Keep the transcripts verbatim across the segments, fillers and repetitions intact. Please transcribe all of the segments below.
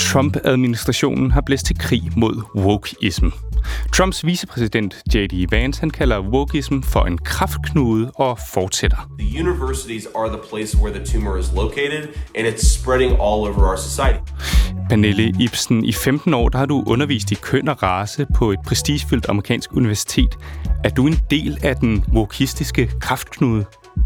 Trump-administrationen har blæst til krig mod wokeism. Trumps vicepræsident J D Vance han kalder wokeism for en kraftknude og fortsætter. The universities are the place where the tumor is located, and it's spreading all over our society. Pernille Ibsen, i femten år der har du undervist i køn og race på et prestigefyldt amerikansk universitet. Er du en del af den wokeistiske kraftknude?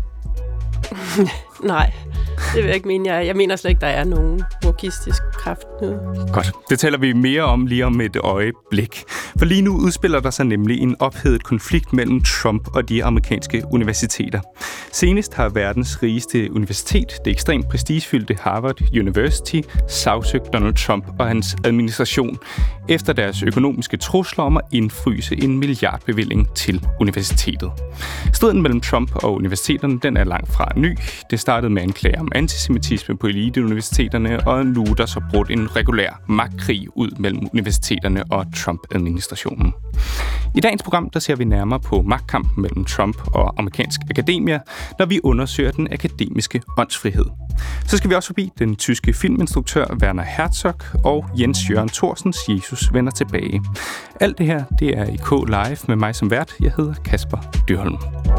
Nej, det vil jeg ikke mene. Jeg, jeg mener slet ikke, der er nogen wokistisk kraft nu. Godt. Det taler vi mere om lige om et øjeblik. For lige nu udspiller der sig nemlig en ophedet konflikt mellem Trump og de amerikanske universiteter. Senest har verdens rigeste universitet, det ekstremt prestigefyldte Harvard University, sagsøgt Donald Trump og hans administration efter deres økonomiske trusler om at indfryse en milliardbevilling til universitetet. Striden mellem Trump og universiteterne den er langt fra ny. Det startede med anklager om antisemitisme på eliteuniversiteterne, og nu er der så brudt en regulær magtkrig ud mellem universiteterne og Trump-administrationen. I dagens program der ser vi nærmere på magtkampen mellem Trump og amerikansk akademia, når vi undersøger den akademiske åndsfrihed. Så skal vi også forbi den tyske filminstruktør Werner Herzog og Jens Jørgen Thorsens Jesus vender tilbage. Alt det her det er i K Live med mig som vært. Jeg hedder Kasper Dyrholm.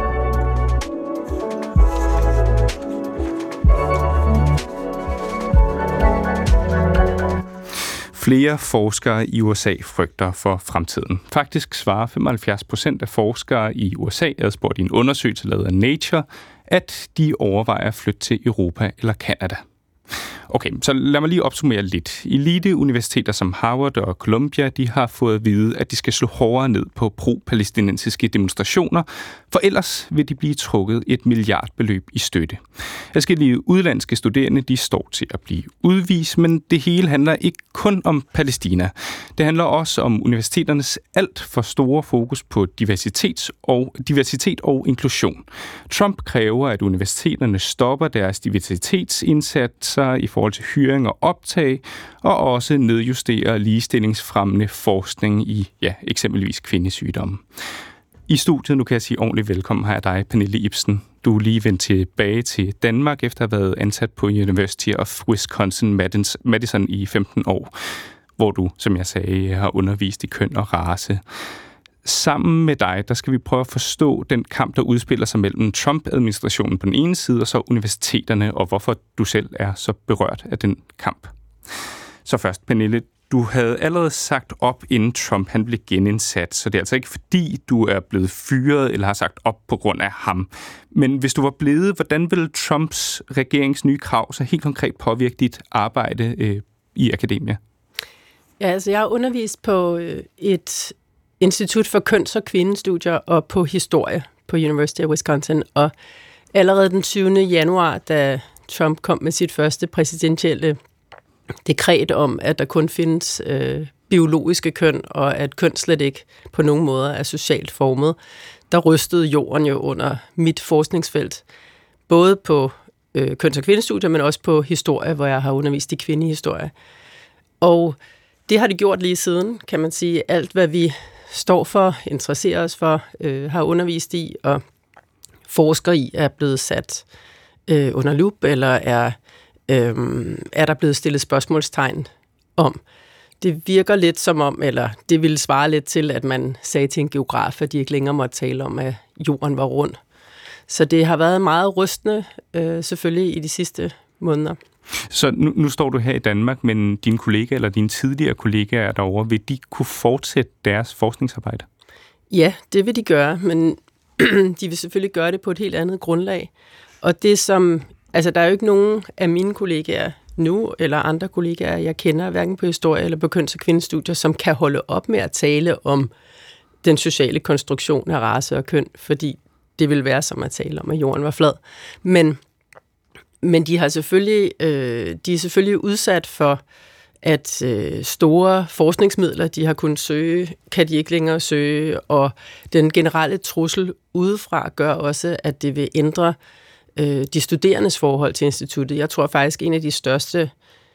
Flere forskere i U S A frygter for fremtiden. Faktisk svarer femoghalvfjerds procent af forskere i U S A, adspurgt i en undersøgelse lavet af Nature, at de overvejer at flytte til Europa eller Canada. Okay, så lad mig lige opsummere lidt. Eliteuniversiteter som Harvard og Columbia, de har fået at vide, at de skal slå hårdere ned på pro-palæstinensiske demonstrationer, for ellers vil de blive trukket et milliardbeløb i støtte. Forskellige udlandske studerende, de står til at blive udvist, men det hele handler ikke kun om Palæstina. Det handler også om universiteternes alt for store fokus på diversitet og, diversitet og inklusion. Trump kræver, at universiteterne stopper deres diversitetsindsatser i forhold til hyring og optag, og også nedjusterer ligestillingsfremmende forskning i ja, eksempelvis kvindesygdomme. I studiet, nu kan jeg sige ordentligt velkommen, her er dig, Pernille Ibsen. Du er lige vendt tilbage til Danmark, efter at have været ansat på University of Wisconsin-Madison i femten år, hvor du, som jeg sagde, har undervist i køn og race. Sammen med dig, der skal vi prøve at forstå den kamp, der udspiller sig mellem Trump-administrationen på den ene side, og så universiteterne, og hvorfor du selv er så berørt af den kamp. Så først, Pernille, du havde allerede sagt op, inden Trump han blev genindsat, så det er altså ikke fordi, du er blevet fyret eller har sagt op på grund af ham. Men hvis du var blevet, hvordan ville Trumps regerings nye krav så helt konkret påvirke dit arbejde øh, i akademia? Ja, altså jeg har undervist på et Institut for Køns- og Kvindestudier og på historie på University of Wisconsin, og allerede den tyvende januar, da Trump kom med sit første præsidentielle dekret om, at der kun findes øh, biologiske køn, og at køn slet ikke på nogen måder er socialt formet, der rystede jorden jo under mit forskningsfelt, både på øh, køns- og kvindestudier, men også på historie, hvor jeg har undervist i kvindehistorie. Og det har det gjort lige siden, kan man sige. Alt, hvad vi står for, interesserer os for, øh, har undervist i og forsker i, er blevet sat øh, under lup, eller er, øh, er der blevet stillet spørgsmålstegn om. Det virker lidt som om, eller det ville svare lidt til, at man sagde til en geograf, at de ikke længere måtte tale om, at jorden var rund. Så det har været meget rystende, øh, selvfølgelig, i de sidste måneder. Så nu, nu står du her i Danmark, men dine kollegaer eller dine tidligere kollegaer derovre, vil de kunne fortsætte deres forskningsarbejde? Ja, det vil de gøre, men de vil selvfølgelig gøre det på et helt andet grundlag. Og det som, altså der er jo ikke nogen af mine kollegaer nu, eller andre kollegaer, jeg kender, hverken på historie eller på køns- og kvindestudier, som kan holde op med at tale om den sociale konstruktion af race og køn, fordi det vil være som at tale om, at jorden var flad. Men Men de har selvfølgelig, øh, de er selvfølgelig udsat for, at øh, store forskningsmidler, de har kunnet søge, kan de ikke længere søge, og den generelle trussel udefra gør også, at det vil ændre øh, de studerendes forhold til instituttet. Jeg tror faktisk, en af de største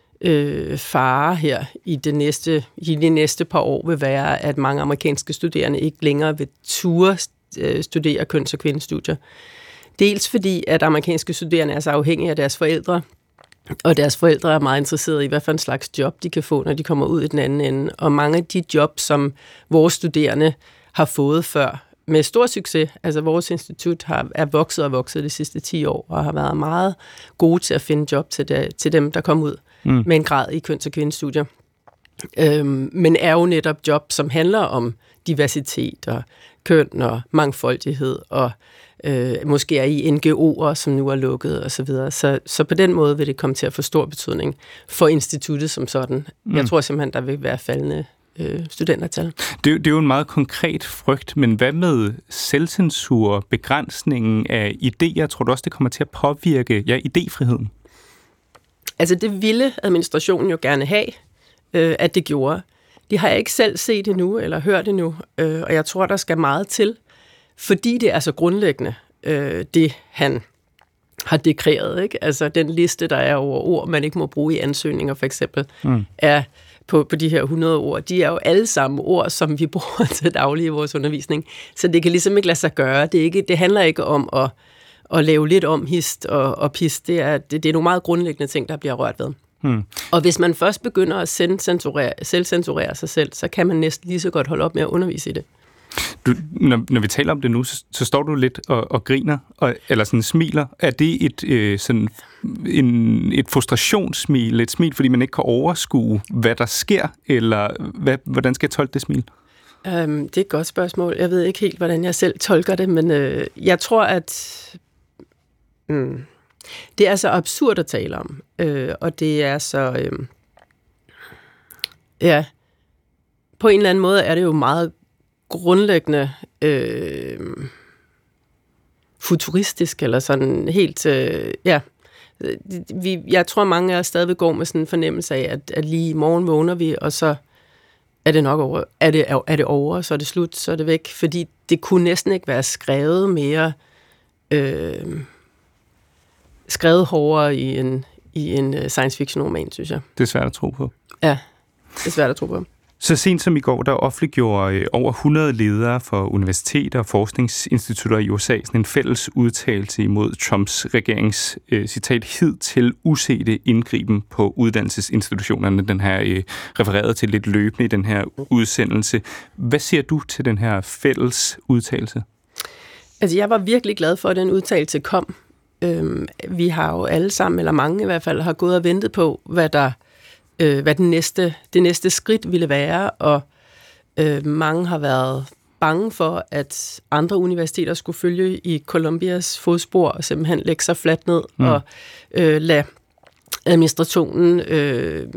øh, farer her i det næste, i de næste par år vil være, at mange amerikanske studerende ikke længere vil ture øh, studere køns- og kvindestudier. Dels fordi, at amerikanske studerende er så afhængige af deres forældre, Og deres forældre er meget interesserede i, hvad for en slags job de kan få, når de kommer ud i den anden ende. Og mange af de job, som vores studerende har fået før, med stor succes, altså vores institut har, er vokset og vokset de sidste ti år, og har været meget gode til at finde job til, det, til dem, der kom ud mm. med en grad i køns- og kvindestudier. Øhm, men er jo netop job, som handler om diversitet og køn og mangfoldighed, og øh, måske er i N G O'er, som nu er lukket og så videre. Så, så på den måde vil det komme til at få stor betydning for instituttet som sådan. Mm. Jeg tror simpelthen, der vil være faldende øh, studentertal. Det, det er jo en meget konkret frygt, men hvad med selvcensur, begrænsningen af idéer? Tror du også, det kommer til at påvirke ja, idéfriheden? Altså det ville administrationen jo gerne have, øh, at det gjorde. De har jeg ikke selv set endnu, eller hørt endnu, øh, og jeg tror, der skal meget til, fordi det er så grundlæggende, øh, det han har dekreeret, ikke? Altså den liste, der er over ord, man ikke må bruge i ansøgninger for eksempel, mm. er på, på de her hundrede ord. De er jo alle sammen ord, som vi bruger til daglig i vores undervisning, så det kan ligesom ikke lade sig gøre. Det, er ikke, det handler ikke om at, at lave lidt om hist og, og pist. Det er, det, det er nogle meget grundlæggende ting, der bliver rørt ved. Hmm. Og hvis man først begynder at selvcensurere sig selv, så kan man næsten lige så godt holde op med at undervise i det. Du, når, når vi taler om det nu, så, så står du lidt og, og griner, og, eller sådan smiler. Er det et, øh, sådan, en, et frustrationssmil, et smil, fordi man ikke kan overskue, hvad der sker, eller hvad, hvordan skal jeg tolke det smil? Um, det er et godt spørgsmål. Jeg ved ikke helt, hvordan jeg selv tolker det, men øh, jeg tror, at mm, det er så absurd at tale om, øh, og det er så... Øh, ja, på en eller anden måde er det jo meget grundlæggende øh, futuristisk, eller sådan helt, øh, ja, vi, jeg tror mange af os stadig går med sådan en fornemmelse af, at, at lige i morgen vågner vi, og så er det nok over, er det, er det over, så er det slut, så er det væk, fordi det kunne næsten ikke være skrevet mere, øh, skrevet hårdere i en, i en science fiction roman, synes jeg. Det er svært at tro på. Ja, det er svært at tro på. Så sent som i går, der offentliggjorde over hundrede ledere for universiteter og forskningsinstitutter i U S A sådan en fælles udtalelse imod Trumps regerings, øh, citat, hidtil usete indgriben på uddannelsesinstitutionerne. Den her øh, refereret til lidt løbende i den her udsendelse. Hvad siger du til den her fælles udtalelse? Altså, jeg var virkelig glad for, at den udtalelse kom. Øhm, vi har jo alle sammen, eller mange i hvert fald, har gået og ventet på, hvad der Øh, hvad den næste, det næste skridt ville være, og øh, mange har været bange for, at andre universiteter skulle følge i Columbias fodspor og simpelthen lægge sig fladt ned mm. og øh, lade administrationen øh,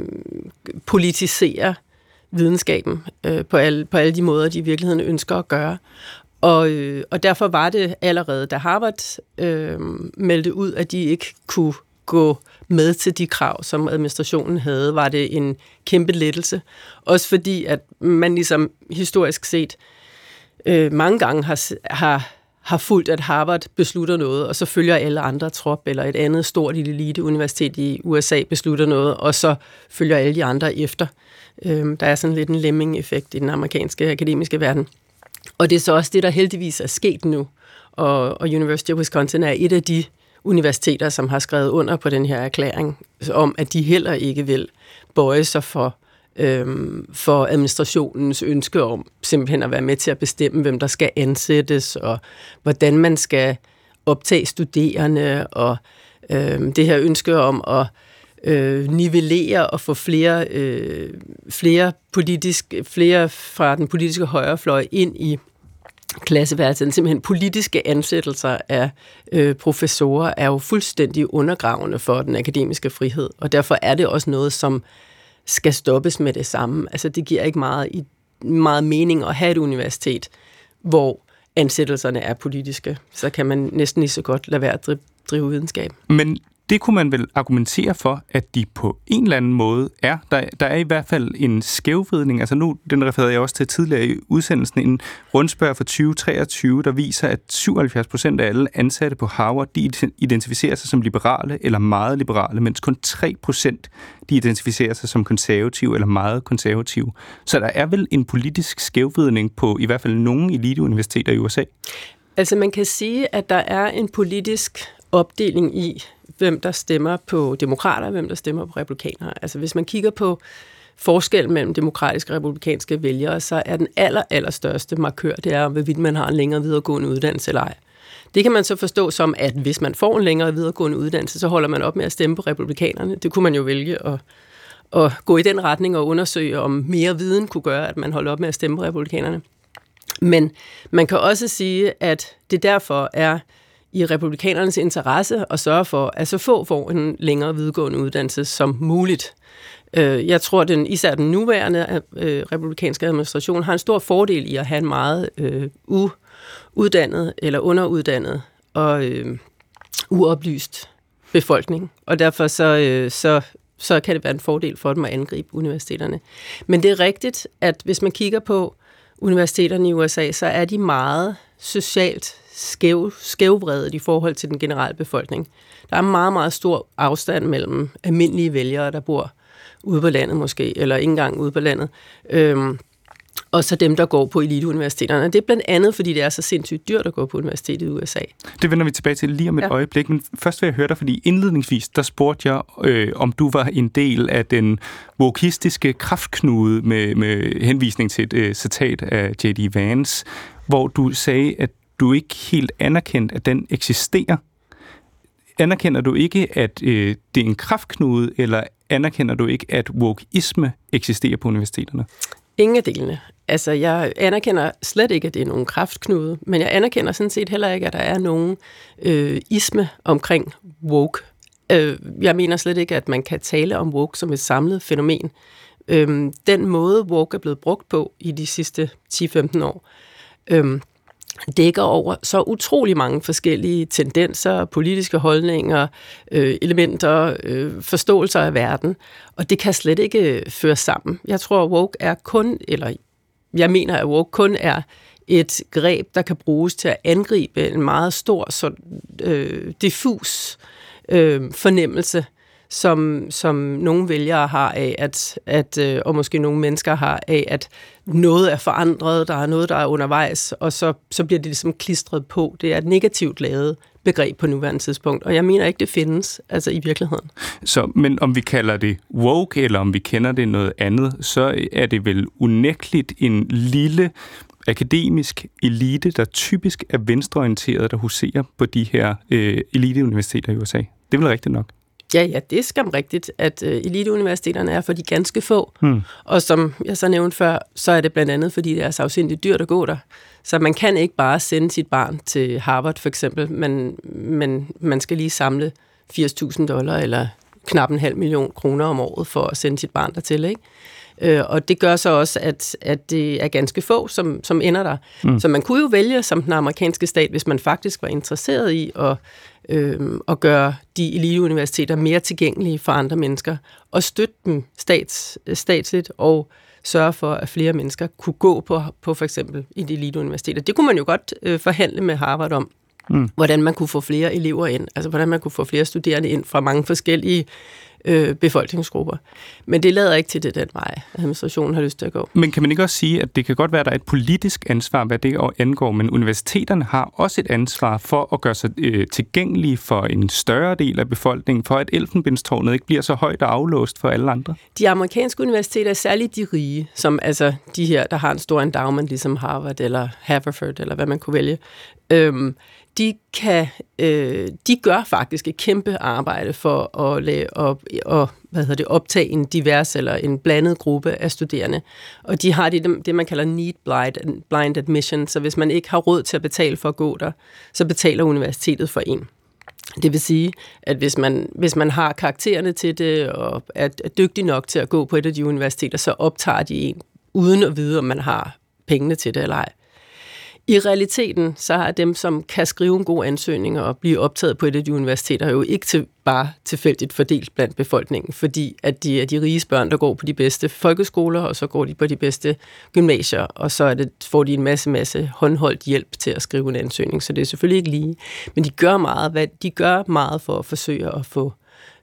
politisere videnskaben øh, på, alle, på alle de måder, de i virkeligheden ønsker at gøre. Og, øh, og derfor var det allerede, da Harvard øh, meldte ud, at de ikke kunne gå med til de krav, som administrationen havde, var det en kæmpe lettelse. Også fordi, at man ligesom historisk set øh, mange gange har, har, har fulgt, at Harvard beslutter noget, og så følger alle andre trop, eller et andet stort elite-universitet i U S A beslutter noget, og så følger alle de andre efter. Øh, der er sådan lidt en lemming-effekt i den amerikanske akademiske verden. Og det er så også det, der heldigvis er sket nu. Og, og University of Wisconsin er et af de universiteter, som har skrevet under på den her erklæring, om at de heller ikke vil bøje sig for, øhm, for administrationens ønske om simpelthen at være med til at bestemme, hvem der skal ansættes, og hvordan man skal optage studerende, og øhm, det her ønske om at øh, nivellere og få flere, øh, flere, politisk, flere fra den politiske højrefløj ind i klasseværelsen. Simpelthen politiske ansættelser af øh, professorer er jo fuldstændig undergravende for den akademiske frihed, og derfor er det også noget, som skal stoppes med det samme. Altså det giver ikke meget, meget mening at have et universitet, hvor ansættelserne er politiske. Så kan man næsten lige så godt lade være at drive, drive videnskab. Men det kunne man vel argumentere for, at de på en eller anden måde er. Der, der er i hvert fald en skævvridning. Altså nu, den refererede jeg også til tidligere i udsendelsen, en rundspørg fra tyve treogtyve, der viser, at syvoghalvfjerds procent af alle ansatte på Harvard, de identificerer sig som liberale eller meget liberale, mens kun tre procent de identificerer sig som konservative eller meget konservative. Så der er vel en politisk skævvridning på i hvert fald nogle eliteuniversiteter i U S A? Altså man kan sige, at der er en politisk opdeling i, hvem der stemmer på demokrater, og hvem der stemmer på republikanere. Altså hvis man kigger på forskel mellem demokratiske og republikanske vælgere, så er den aller, aller største markør, det er, hvorvidt man har en længere videregående uddannelse eller ej. Det kan man så forstå som, at hvis man får en længere videregående uddannelse, så holder man op med at stemme på republikanerne. Det kunne man jo vælge at, at gå i den retning og undersøge, om mere viden kunne gøre, at man holder op med at stemme på republikanerne. Men man kan også sige, at det derfor er i republikanernes interesse at sørge for, at så få får en længere videregående uddannelse som muligt. Jeg tror, at især den nuværende republikanske administration har en stor fordel i at have en meget øh, uuddannet eller underuddannet og øh, uoplyst befolkning. Og derfor så, øh, så, så kan det være en fordel for dem at angribe universiteterne. Men det er rigtigt, at hvis man kigger på universiteterne i U S A, så er de meget socialt skæv, skævvredet i forhold til den generelle befolkning. Der er meget, meget stor afstand mellem almindelige vælgere, der bor ude på landet måske, eller ikke engang ude på landet, øhm, og så dem, der går på eliteuniversiteterne. Det er blandt andet, fordi det er så sindssygt dyrt at gå på universitetet i U S A. Det vender vi tilbage til lige om et ja. øjeblik, men først vil jeg høre dig, fordi indledningsvis, der spurgte jeg, øh, om du var en del af den wokistiske kraftknude med, med henvisning til et øh, citat af J D Vance, hvor du sagde, at du ikke helt anerkendt, at den eksisterer. Anerkender du ikke, at øh, det er en kraftknude, eller anerkender du ikke, at wokeisme eksisterer på universiteterne? Ingen af delene. Altså, jeg anerkender slet ikke, at det er nogen kraftknude, men jeg anerkender sådan set heller ikke, at der er nogen øh, isme omkring woke. Øh, jeg mener slet ikke, at man kan tale om woke som et samlet fænomen. Øh, den måde, woke er blevet brugt på i de sidste ti til femten år, øh, dækker over så utrolig mange forskellige tendenser, politiske holdninger, øh, elementer, øh, forståelser af verden, og det kan slet ikke føres sammen. Jeg tror, at woke er kun, eller jeg mener, at woke kun er et greb, der kan bruges til at angribe en meget stor, så øh, diffus øh, fornemmelse, som, som nogle vælgere har af, at, at, øh, og måske nogle mennesker har af, at noget er forandret, der er noget, der er undervejs, og så, så bliver det ligesom klistret på. Det er et negativt lavet begreb på nuværende tidspunkt, og jeg mener ikke, det findes altså i virkeligheden. Så, men om vi kalder det woke, eller om vi kender det noget andet, så er det vel unægteligt en lille akademisk elite, der typisk er venstreorienteret, der huserer på de her øh, eliteuniversiteter i U S A. Det er vel rigtigt nok? Ja, ja, det er skam rigtigt, at øh, eliteuniversiteterne er for de ganske få. Hmm. Og som jeg så nævnte før, så er det blandt andet, fordi det er så afsindigt dyrt at gå der. Så man kan ikke bare sende sit barn til Harvard for eksempel, men, men man skal lige samle firs tusind dollar eller knap en halv million kroner om året for at sende sit barn dertil, ikke? Øh, og det gør så også, at, at det er ganske få, som, som ender der. Mm. Så man kunne jo vælge som den amerikanske stat, hvis man faktisk var interesseret i at, øh, at gøre de eliteuniversiteter mere tilgængelige for andre mennesker, og støtte dem stats, statsligt og sørge for, at flere mennesker kunne gå på, på for eksempel i de eliteuniversiteter. Det kunne man jo godt øh, forhandle med Harvard om, mm. hvordan man kunne få flere elever ind, altså hvordan man kunne få flere studerende ind fra mange forskellige Øh, befolkningsgrupper. Men det lader ikke til det den vej, administrationen har lyst til at gå. Men kan man ikke også sige, at det kan godt være, at der er et politisk ansvar, hvad det angår, men universiteterne har også et ansvar for at gøre sig øh, tilgængelige for en større del af befolkningen, for at elfenbenstårnet ikke bliver så højt og aflåst for alle andre? De amerikanske universiteter er særligt de rige, som altså de her, der har en stor endowment, ligesom Harvard eller Haverford, eller hvad man kunne vælge. Øhm, De, kan, øh, de gør faktisk et kæmpe arbejde for at, lave, og, og, hvad hedder det, optage en divers eller en blandet gruppe af studerende. Og de har det, det man kalder need blind, blind admission, så hvis man ikke har råd til at betale for at gå der, så betaler universitetet for en. Det vil sige, at hvis man, hvis man har karaktererne til det og er, er dygtig nok til at gå på et af de universiteter, så optager de en uden at vide, om man har pengene til det eller ej. I realiteten, så er dem, som kan skrive en god ansøgning og blive optaget på et af de universiteter, jo ikke til, bare tilfældigt fordelt blandt befolkningen, fordi at de er de rige børn, der går på de bedste folkeskoler, og så går de på de bedste gymnasier, og så er det, får de en masse, masse håndholdt hjælp til at skrive en ansøgning, så det er selvfølgelig ikke lige. Men de gør meget, hvad, de gør meget for at forsøge at få,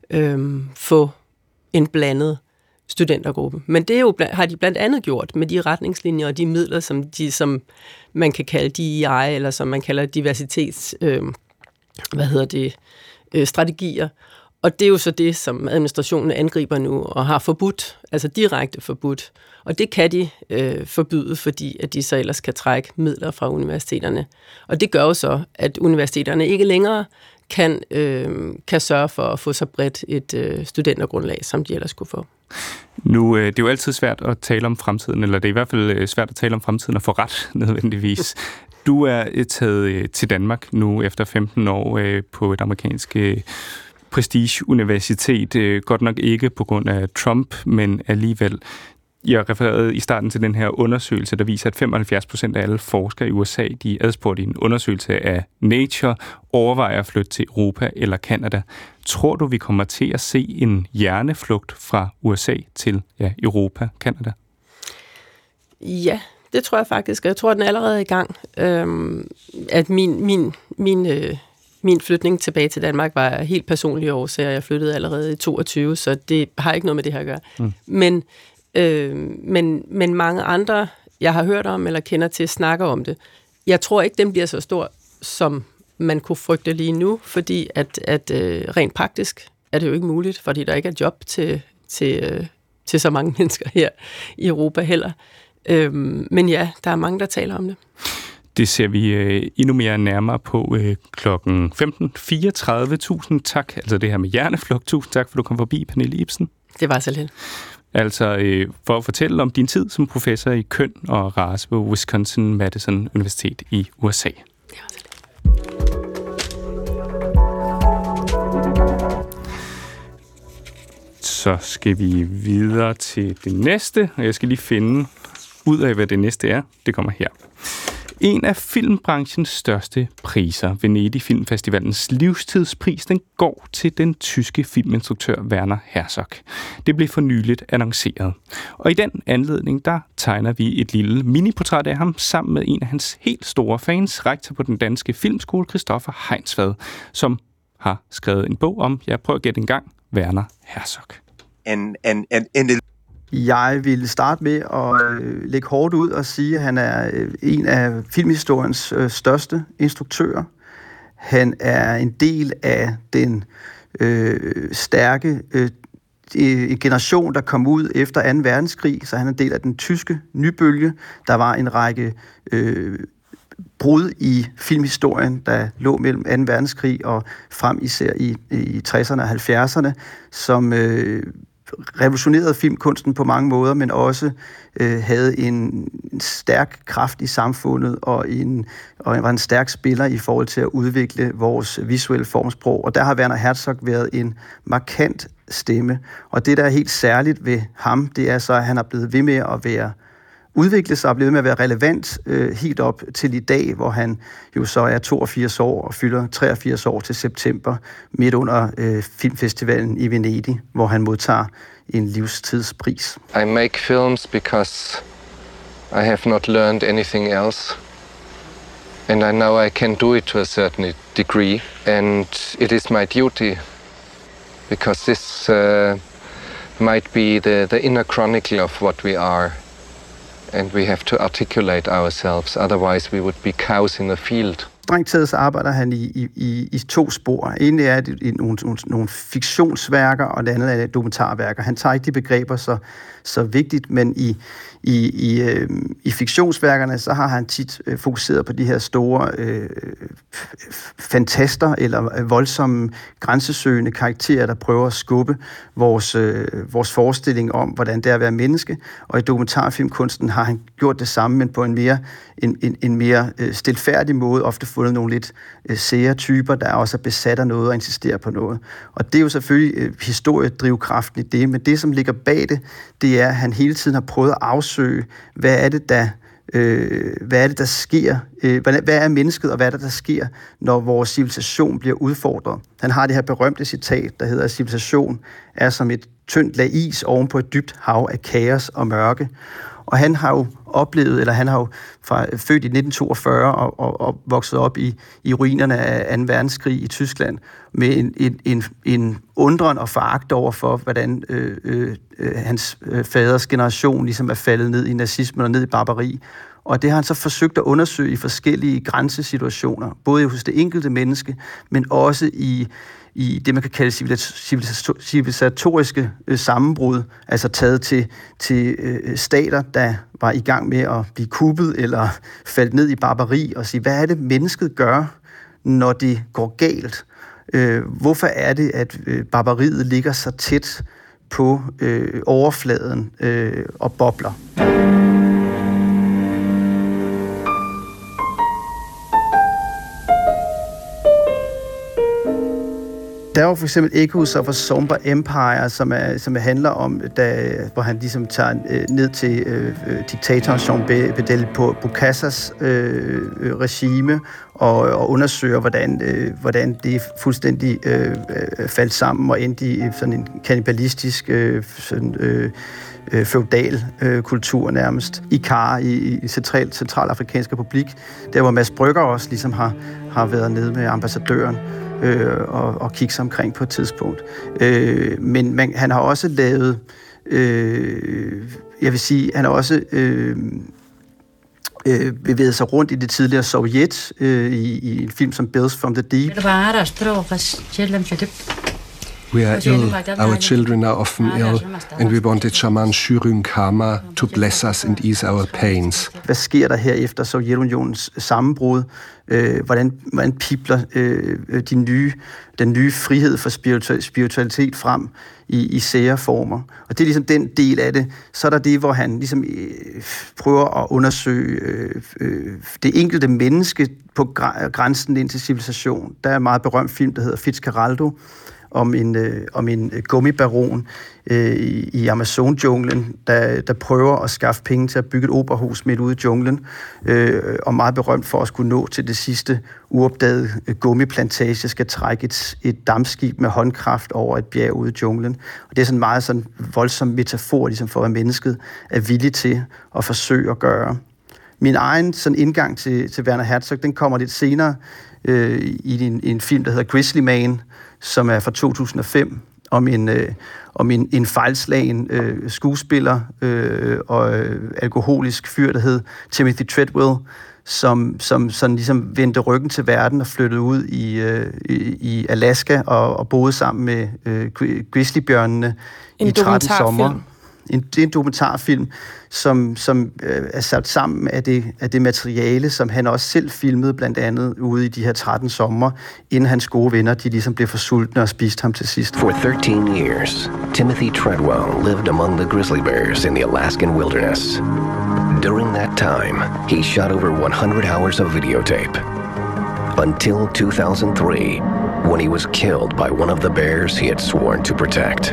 øhm, få en blandet studentergruppe. Men det er jo, har de blandt andet gjort med de retningslinjer og de midler, som, de, som man kan kalde D E I, eller som man kalder diversitets, øh, hvad hedder det, øh, strategier. Og det er jo så det, som administrationen angriber nu og har forbudt, altså direkte forbudt. Og det kan de øh, forbyde, fordi at de så ellers kan trække midler fra universiteterne. Og det gør jo så, at universiteterne ikke længere kan, øh, kan sørge for at få så bredt et øh, studentergrundlag, som de ellers kunne få. Nu, øh, det er jo altid svært at tale om fremtiden, eller det er i hvert fald svært at tale om fremtiden og få ret nødvendigvis. Du er taget til Danmark nu efter femten år øh, på et amerikansk øh, prestige-universitet. Øh, godt nok ikke på grund af Trump, men alligevel. Jeg refererede i starten til den her undersøgelse, der viser, at femoghalvfjerds procent af alle forskere i U S A, de adspurgte i en undersøgelse af Nature, overvejer at flytte til Europa eller Canada. Tror du, vi kommer til at se en hjerneflugt fra U S A til ja, Europa, Canada? Ja, det tror jeg faktisk. Jeg tror, den er allerede i gang. Øhm, at min, min, min, øh, min flytning tilbage til Danmark var helt personlige årsager. Jeg flyttede allerede i toogtyve, så det har ikke noget med det her at gøre. Mm. Men Øh, men, men mange andre, jeg har hørt om eller kender til, snakker om det. Jeg tror ikke, den bliver så stor, som man kunne frygte lige nu, fordi at, at øh, rent praktisk er det jo ikke muligt, fordi der ikke er job til, til, øh, til så mange mennesker her i Europa heller. Øh, men ja, der er mange, der taler om det. Det ser vi øh, endnu mere nærmere på øh, klokken femten fireogtredive. Tusind tak, altså det her med hjerneflugt. Tusind tak, for du kom forbi, Pernille Ibsen. Det var så lidt. Altså øh, for at fortælle om din tid som professor i køn og race på Wisconsin-Madison Universitet i U S A. Det var så lidt. Så skal vi videre til det næste, og jeg skal lige finde ud af, hvad det næste er. Det kommer her. En af filmbranchens største priser, Venedig Filmfestivalens livstidspris, den går til den tyske filminstruktør Werner Herzog. Det blev for nyligt annonceret. Og i den anledning, der tegner vi et lille miniportræt af ham sammen med en af hans helt store fans, rektor på den danske filmskole, Christoffer Heinsvad, som har skrevet en bog om, jeg prøver at gætte en gang, Werner Herzog. And, and, and, and it... Jeg vil starte med at øh, lægge hårdt ud og sige, at han er øh, en af filmhistoriens øh, største instruktører. Han er en del af den øh, stærke øh, en generation, der kom ud efter anden verdenskrig, så han er en del af den tyske nybølge. Der var en række øh, brud i filmhistorien, der lå mellem anden verdenskrig og frem især i, i tresserne og halvfjerdserne, som øh, revolutionerede filmkunsten på mange måder, men også øh, havde en, en stærk kraft i samfundet og en, og var en stærk spiller i forhold til at udvikle vores visuelle formsprog. Og der har Werner Herzog været en markant stemme. Og det, der er helt særligt ved ham, det er så, at han er blevet ved med at være udvikle sig og blive med at være relevant øh, helt op til i dag, hvor han jo så er toogfirs år og fylder treogfirs år til september, midt under øh, filmfestivalen i Venedig, hvor han modtager en livstidspris. I make films because I have not learned anything else. And I know I can do it to a certain degree. And it is my duty, because this uh, might be the, the inner chronicle of what we are. And we have to articulate ourselves, otherwise we would be cows in the field. Strengt taget så arbejder han i, i, i to spor. En er det, i nogle, nogle, nogle fiktionsværker, og det andet er det dokumentarværker. Han tager ikke de begreber så, så vigtigt, men i, i, i, øh, i fiktionsværkerne, så har han tit øh, fokuseret på de her store øh, fantaster, eller voldsomme, grænsesøgende karakterer, der prøver at skubbe vores, øh, vores forestilling om, hvordan det er at være menneske. Og i dokumentarfilmkunsten har han gjort det samme, men på en mere, en, en, en mere øh, stilfærdig måde, ofte fundet nogle lidt øh, sære typer, der også er besat af noget og insisterer på noget. Og det er jo selvfølgelig øh, historiedrivkraften i det, men det, som ligger bag det, det er, at han hele tiden har prøvet at afsøge, hvad er det, der, øh, hvad er det, der sker, øh, hvad, hvad er mennesket, og hvad er det, der sker, når vores civilisation bliver udfordret. Han har det her berømte citat, der hedder, at civilisation er som et tyndt lag is oven på et dybt hav af kaos og mørke. Og han har jo oplevet, eller han har jo fra, født i nitten toogfyrre og, og, og vokset op i, i ruinerne af anden verdenskrig i Tyskland, med en, en, en, en undren og foragt over for, hvordan øh, øh, hans øh, faders generation ligesom er faldet ned i nazismen og ned i barbari. Og det har han så forsøgt at undersøge i forskellige grænsesituationer, både hos det enkelte menneske, men også i, i det, man kan kalde civilisatoriske øh, sammenbrud, altså taget til, til øh, stater, der var i gang med at blive kuppet eller faldt ned i barbari, og sige, hvad er det, mennesket gør, når det går galt? Øh, hvorfor er det, at øh, barbariet ligger så tæt på øh, overfladen øh, og bobler? Der var for eksempel Echoes of a Somber Empire, som, er, som handler om, da, hvor han ligesom tager øh, ned til øh, diktatoren Jean Bedel på Bocassas øh, regime og, og undersøger, hvordan, øh, hvordan det fuldstændig øh, faldt sammen og endte i sådan en kannibalistisk øh, sådan, øh, øh, feudal øh, kultur nærmest. I Kar, i, i Central, Centralafrikansk Republik, der hvor Mads Brügger også ligesom har, har været nede med ambassadøren øh, og, og kigge sig omkring på et tidspunkt. Øh, men man, han har også lavet, øh, jeg vil sige, han har også øh, øh, bevæget sig rundt i det tidligere Sovjet øh, i, i en film som Bills from the Deep. We are ill, our children are often ill, and we wanted Shaman Shurun Kama to bless us and ease our pains. Hvad sker der her efter Sovjetunionens sammenbrud? Øh, hvordan, hvordan pibler øh, de nye, den nye frihed for spiritualitet frem i, i sære former? Og det er ligesom den del af det. Så er der det, hvor han ligesom øh, prøver at undersøge øh, øh, det enkelte menneske på grænsen ind til civilisation. Der er en meget berømt film, der hedder Fitzcarraldo, om en, øh, om en gummibaron øh, i, i Amazon-junglen, der, der prøver at skaffe penge til at bygge et operahus midt ude i junglen, øh, og meget berømt for at skulle nå til det sidste uopdagede gummiplantage, skal trække et, et dampskib med håndkraft over et bjerg ude i junglen. Og det er sådan en meget sådan voldsom metafor, ligesom for, at mennesket er villig til at forsøge at gøre. Min egen sådan indgang til, til Werner Herzog, den kommer lidt senere øh, i, en, i en film, der hedder Grizzly Man, som er fra to tusind og fem, om en, øh, om en, en fejlslagen øh, skuespiller øh, og øh, alkoholisk fyr, der hed Timothy Treadwell, som, som sådan ligesom vendte ryggen til verden og flyttede ud i, øh, i, i Alaska og, og boede sammen med øh, grizzlybjørnene i tretten sommer. En, det er en dokumentarfilm, som, som øh, er sat sammen af det, af det materiale, som han også selv filmede, blandt andet ude i de her tretten sommer, inden hans gode venner, de ligesom blev for sultne og spiste ham til sidst. For thirteen years, Timothy Treadwell lived among the grizzly bears in the Alaskan wilderness. During that time, he shot over one hundred hours of videotape. Until two thousand three, when he was killed by one of the bears he had sworn to protect.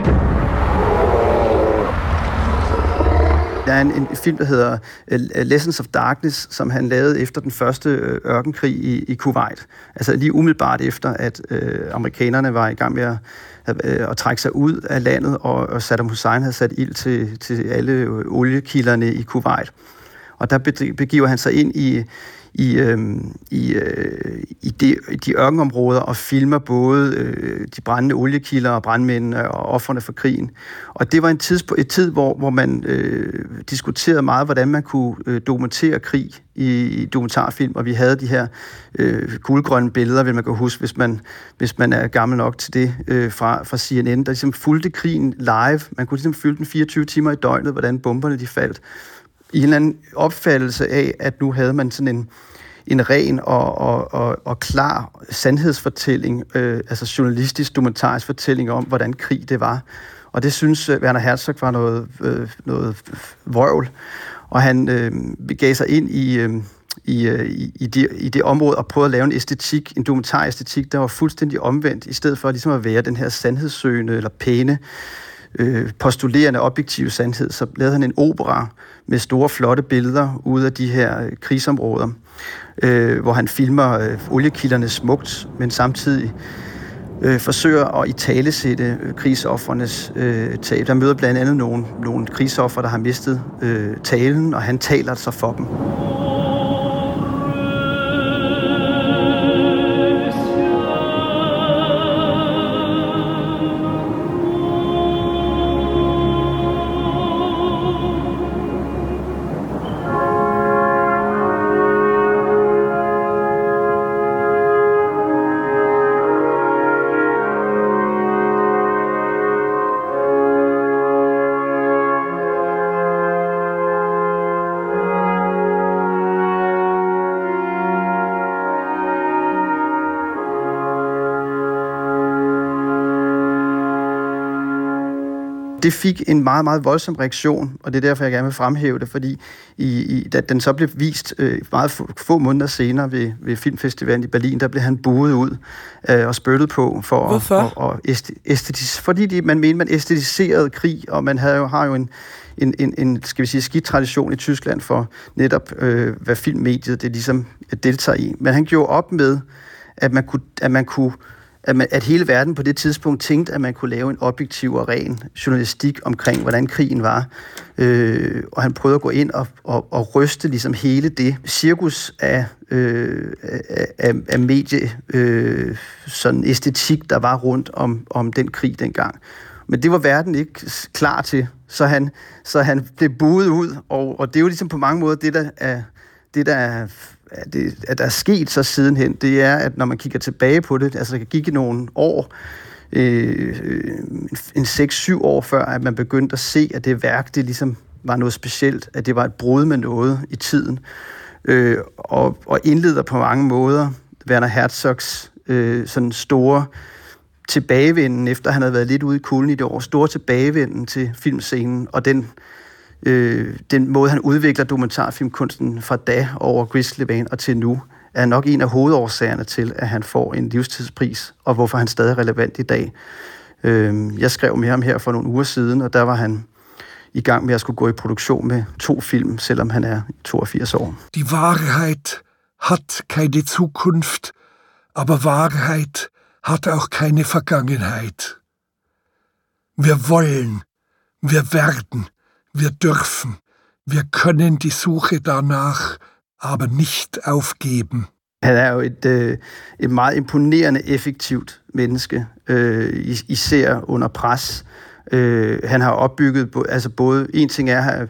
Der er en, en film, der hedder uh, Lessons of Darkness, som han lavede efter den første øh, ørkenkrig i, i Kuwait. Altså lige umiddelbart efter, at øh, amerikanerne var i gang med at, øh, at trække sig ud af landet, og, og Saddam Hussein havde sat ild til, til alle oliekilderne i Kuwait. Og der begiver han sig ind i, i, øh, i, øh, i, de, i de ørkenområder og filmer både øh, de brændende oliekilder og brandmændene og ofrene for krigen. Og det var en tid, et tid hvor, hvor man øh, diskuterede meget, hvordan man kunne øh, dokumentere krig i, i dokumentarfilm, og vi havde de her øh, guldgrønne billeder, vil man kan huske, hvis man, hvis man er gammel nok til det, øh, fra, fra C N N, der ligesom fulgte krigen live. Man kunne ligesom følge den fireogtyve timer i døgnet, hvordan bomberne de faldt. I en eller anden opfattelse af, at nu havde man sådan en, en ren og, og, og, og klar sandhedsfortælling, øh, altså journalistisk, dokumentarisk fortælling om, hvordan krig det var. Og det synes Werner Herzog var noget, øh, noget vrøvl. Og han øh, begav sig ind i, øh, i, øh, i, det, i det område og prøvede at lave en æstetik, en dokumentaræstetik, der var fuldstændig omvendt, i stedet for ligesom at være den her sandhedssøgende eller pæne, Øh, postulerende objektive sandhed, så lavede han en opera med store, flotte billeder ude af de her øh, krigsområder, øh, hvor han filmer øh, oliekilderne smukt, men samtidig øh, forsøger at italesætte øh, krigsoffernes øh, tab. Der møder blandt andet nogle, nogle krigsoffer, der har mistet øh, talen, og han taler så for dem. det fik en meget, meget voldsom reaktion, og det er derfor, jeg gerne vil fremhæve det, fordi i, i, da den så blev vist øh, meget få, få måneder senere ved, ved Filmfestivalen i Berlin, der blev han buet ud øh, og spyttet på for Hvorfor? at, og, og æstetis, fordi de, man mente, man æstetiserede krig, og man havde jo, har jo en, en, en, en skal vi sige, skidt tradition i Tyskland for netop, øh, hvad filmmediet det ligesom deltager i. Men han gjorde op med, at man kunne, at man kunne At, man, at hele verden på det tidspunkt tænkte, at man kunne lave en objektiv og ren journalistik omkring, hvordan krigen var. Øh, og han prøvede at gå ind og, og, og ryste ligesom hele det cirkus af, øh, af, af medie, øh, sådan æstetik, der var rundt om, om den krig dengang. Men det var verden ikke klar til, så han, så han blev buet ud, og, og det er jo ligesom på mange måder det, der er, det, der er At, det, at der er sket så sidenhen, det er, at når man kigger tilbage på det, altså der gik nogle år, øh, en seks syv år før, at man begyndte at se, at det værk, det ligesom var noget specielt, at det var et brud med noget i tiden, øh, og, og indleder på mange måder Werner Herzogs øh, sådan store tilbagevenden, efter han havde været lidt ude i kulden i det år, store tilbagevenden til filmscenen, og den Øh, den måde, han udvikler dokumentarfilmkunsten fra da over Grizzly-Bear og til nu, er nok en af hovedårsagerne til, at han får en livstidspris, og hvorfor han stadig er relevant i dag. Øh, jeg skrev med ham her for nogle uger siden, og der var han i gang med at skulle gå i produktion med to film, selvom han er toogfirs år. Die Wahrheit hat keine Zukunft, aber Wahrheit hat auch keine Vergangenheit. Wir wollen, wir werden, wir dürfen, wir können die Suche danach, aber nicht aufgeben. Han er jo et, øh, et meget imponerende, effektivt menneske, øh, især under pres. Øh, han har opbygget, altså både, en ting er at have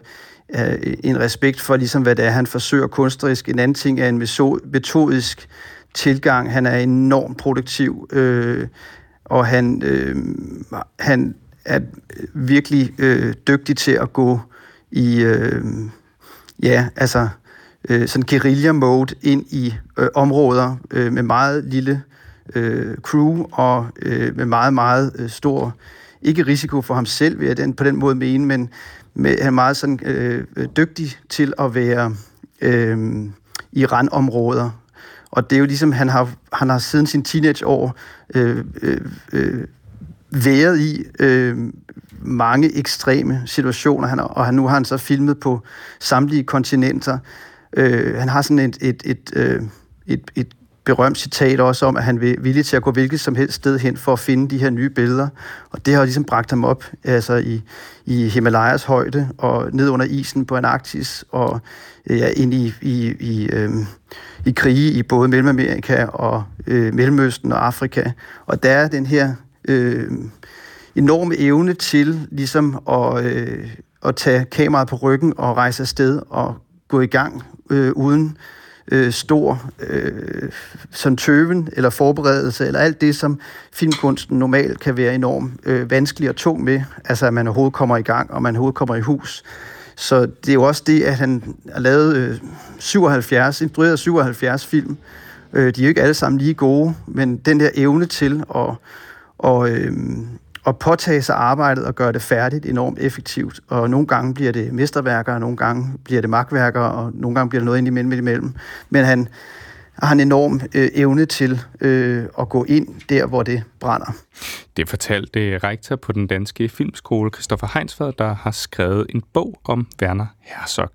en respekt for, ligesom, hvad det er, han forsøger kunstnerisk, en anden ting er en metodisk tilgang. Han er enormt produktiv, øh, og han, øh, han er virkelig øh, dygtig til at gå i, øh, ja, altså, øh, sådan guerilla-mode ind i øh, områder øh, med meget lille øh, crew og øh, med meget, meget øh, stor, ikke risiko for ham selv, vil jeg den, på den måde mene, men med, han er meget sådan, øh, dygtig til at være øh, i randområder. Og det er jo ligesom, han har, han har siden sin teenageår øh, øh, øh, været i øh, mange ekstreme situationer, han, og han, nu har han så filmet på samtlige kontinenter. Øh, han har sådan et, et, et, øh, et, et berømt citat også om, at han er villig til at gå hvilket som helst sted hen for at finde de her nye billeder. Og det har ligesom bragt ham op altså i, i Himalayas højde og ned under isen på Antarktis og ja, ind i, i, i, øh, i krige i både Mellemamerika og øh, Mellemøsten og Afrika. Og der er den her øh, enorme evne til ligesom at, øh, at tage kameraet på ryggen og rejse afsted og gå i gang øh, uden øh, stor øh, sådan tøven eller forberedelse, eller alt det, som filmkunsten normalt kan være enormt øh, vanskelig og tung med, altså at man overhovedet kommer i gang, og man overhovedet kommer i hus. Så det er jo også det, at han har lavet øh, syvoghalvfjerds, instrueret syvoghalvfjerds film. Øh, de er jo ikke alle sammen lige gode, men den der evne til at, og, øh, at påtage sig arbejdet og gøre det færdigt enormt effektivt. Og nogle gange bliver det mesterværker, og nogle gange bliver det magtværker, og nogle gange bliver det noget ind imellem. imellem. Men han har en enorm øh, evne til øh, at gå ind der, hvor det brænder. Det fortalte rektor på den danske filmskole, Christoffer Heinsvad, der har skrevet en bog om Werner Herzog.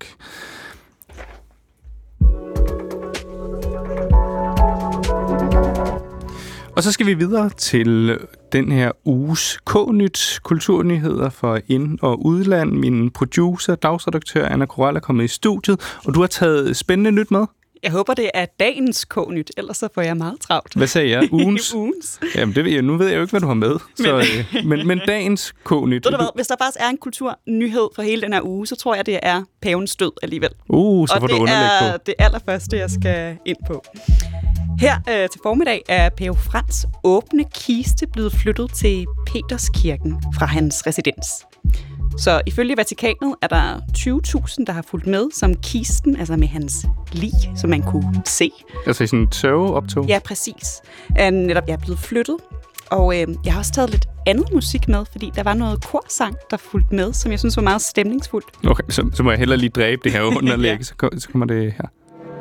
Og så skal vi videre til den her uges K-Nyt, kulturnyheder for ind- og udland. Min producer, dagsredaktør Anna Corell er kommet i studiet, og du har taget spændende nyt med. Jeg håber, det er dagens K-Nyt, ellers så får jeg meget travlt. Hvad sagde jeg? Ugens? Ugens. Jamen, det ved jeg. Nu ved jeg jo ikke, hvad du har med. Så, men, men, men dagens K-Nyt. Ved du hvad, hvis der faktisk er en kulturnyhed for hele den her uge, så tror jeg, det er pavens død alligevel. Uh, så får du underlæg på. Og det er det allerførste, jeg skal ind på. Her øh, til formiddag er pave Frans åbne kiste blevet flyttet til Peterskirken fra hans residens. Så ifølge Vatikanet er der tyve tusind, der har fulgt med som kisten, altså med hans lig, som man kunne se. Altså i sådan en tørveoptog? Ja, præcis. Er netop jeg er blevet flyttet. Og øh, jeg har også taget lidt andet musik med, fordi der var noget korsang, der fulgte med, som jeg synes var meget stemningsfuldt. Okay, så, så må jeg hellere lige dræbe det her underlæg, ja. så, så kommer det her.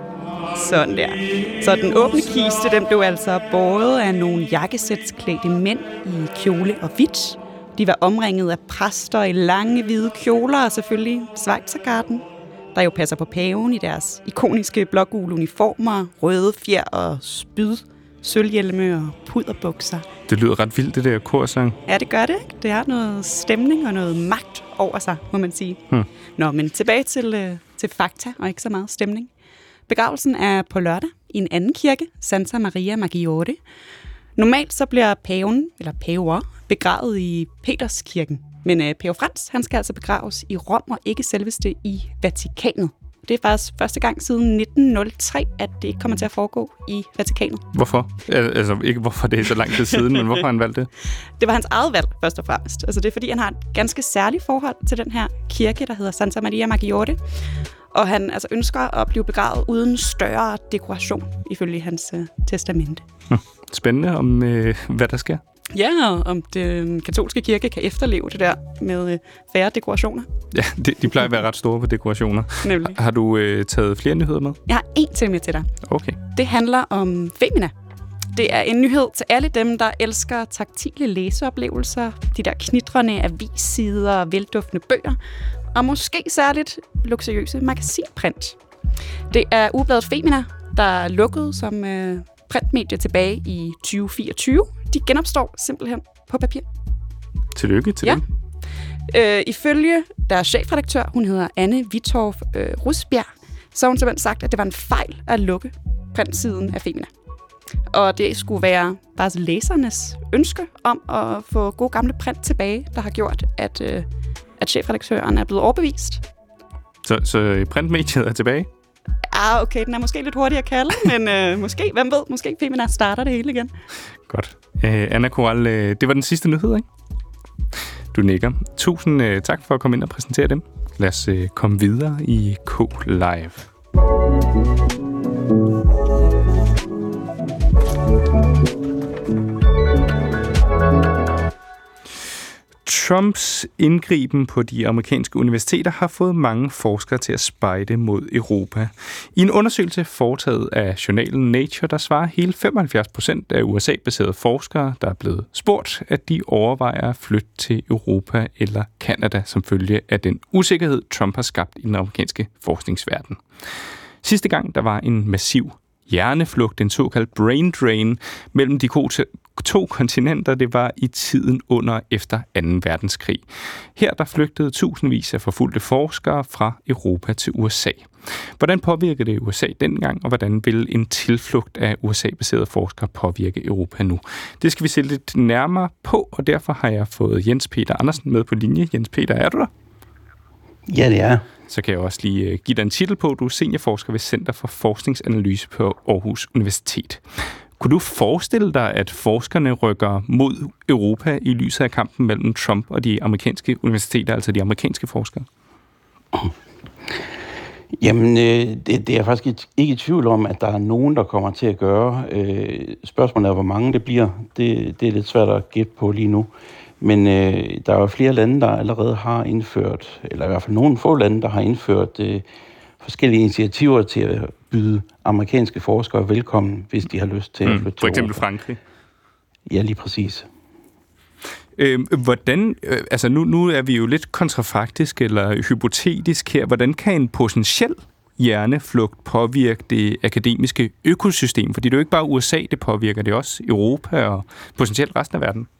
Sådan der. Så den åbne kiste, den blev altså båret af nogle jakkesætsklædte mænd i kjole og hvidt. De var omringet af præster i lange hvide kjoler og selvfølgelig Schweizergarten, der jo passer på paven i deres ikoniske blågule uniformer, røde fjer og spyd, sølvhjelme og puderbukser. Det lyder ret vildt, det der korsang. Ja, det gør det, ikke? Det har noget stemning og noget magt over sig, må man sige. Hmm. Nå, men tilbage til, øh, til fakta og ikke så meget stemning. Begravelsen er på lørdag i en anden kirke, Santa Maria Maggiore. Normalt så bliver paven, eller paver, begravet i Peterskirken. Men øh, pave Frans, han skal altså begraves i Rom og ikke selveste i Vatikanet. Det er faktisk første gang siden nitten nul tre, at det ikke kommer til at foregå i Vatikanet. Hvorfor? Altså ikke hvorfor det er så lang tid siden, men hvorfor han valgte det? Det var hans eget valg, først og fremmest. Altså det er fordi, han har et ganske særligt forhold til den her kirke, der hedder Santa Maria Maggiore. Og han altså ønsker at blive begravet uden større dekoration, ifølge hans øh, testamente. Hm. Spændende om, øh, hvad der sker. Ja, og om den katolske kirke kan efterleve det der med øh, færre dekorationer. Ja, de, de plejer at være ret store på dekorationer. Nemlig. Har du øh, taget flere nyheder med? Jeg har en til med til dig. Okay. Det handler om Femina. Det er en nyhed til alle dem, der elsker taktile læseoplevelser, de der knitrende avissider og velduftende bøger, og måske særligt luksuriøse magasinprint. Det er ugebladet Femina, der lukkede som øh, printmedie tilbage i tyve fireogtyve. De genopstår simpelthen på papir. Tillykke til ja. dem. Øh, ifølge deres chefredaktør, hun hedder Anne Vittorf øh, Rusbjerg, så har hun simpelthen sagt, at det var en fejl at lukke printsiden af Femina. Og det skulle være bare læsernes ønske om at få gode gamle print tilbage, der har gjort, at, øh, at chefredaktøren er blevet overbevist. Så, så printmediet er tilbage? Ah, okay, den er måske lidt hurtig at kalde, men øh, måske, hvem ved, måske Femina starter det hele igen. Godt. Øh, Anna Koral, øh, det var den sidste nyhed, ikke? Du nikker. Tusind øh, tak for at komme ind og præsentere dem. Lad os øh, komme videre i K-Live. Trumps indgriben på de amerikanske universiteter har fået mange forskere til at spejde mod Europa. I en undersøgelse foretaget af journalen Nature, der svarer hele femoghalvfjerds procent af U S A-baserede forskere, der er blevet spurgt, at de overvejer at flytte til Europa eller Canada som følge af den usikkerhed, Trump har skabt i den amerikanske forskningsverden. Sidste gang, der var en massiv hjerneflugt, en såkaldt brain drain, mellem de to kontinenter, det var i tiden under efter anden verdenskrig. Her der flygtede tusindvis af forfulgte forskere fra Europa til U S A. Hvordan påvirker det U S A dengang, og hvordan vil en tilflugt af U S A-baserede forskere påvirke Europa nu? Det skal vi se lidt nærmere på, og derfor har jeg fået Jens Peter Andersen med på linje. Jens Peter, er du der? Ja, det er. Så kan jeg også lige give dig en titel på. Du er seniorforsker ved Center for Forskningsanalyse på Aarhus Universitet. Kunne du forestille dig, at forskerne rykker mod Europa i lyset af kampen mellem Trump og de amerikanske universiteter, altså de amerikanske forskere? Jamen, øh, det, det er jeg faktisk ikke, ikke i tvivl om, at der er nogen, der kommer til at gøre. Øh, spørgsmålet er, hvor mange det bliver. Det, det er lidt svært at gætte på lige nu. Men øh, der er jo flere lande, der allerede har indført, eller i hvert fald nogle få lande, der har indført øh, forskellige initiativer til at byde amerikanske forskere velkommen, hvis de har lyst til at flytte mm, til For eksempel Europa. Frankrig? Ja, lige præcis. Øh, hvordan, øh, altså nu, nu er vi jo lidt kontrafaktisk eller hypotetisk her. Hvordan kan en potentiel hjerneflugt påvirke det akademiske økosystem? Fordi det er jo ikke bare U S A, det påvirker, det også Europa og potentielt resten af verden.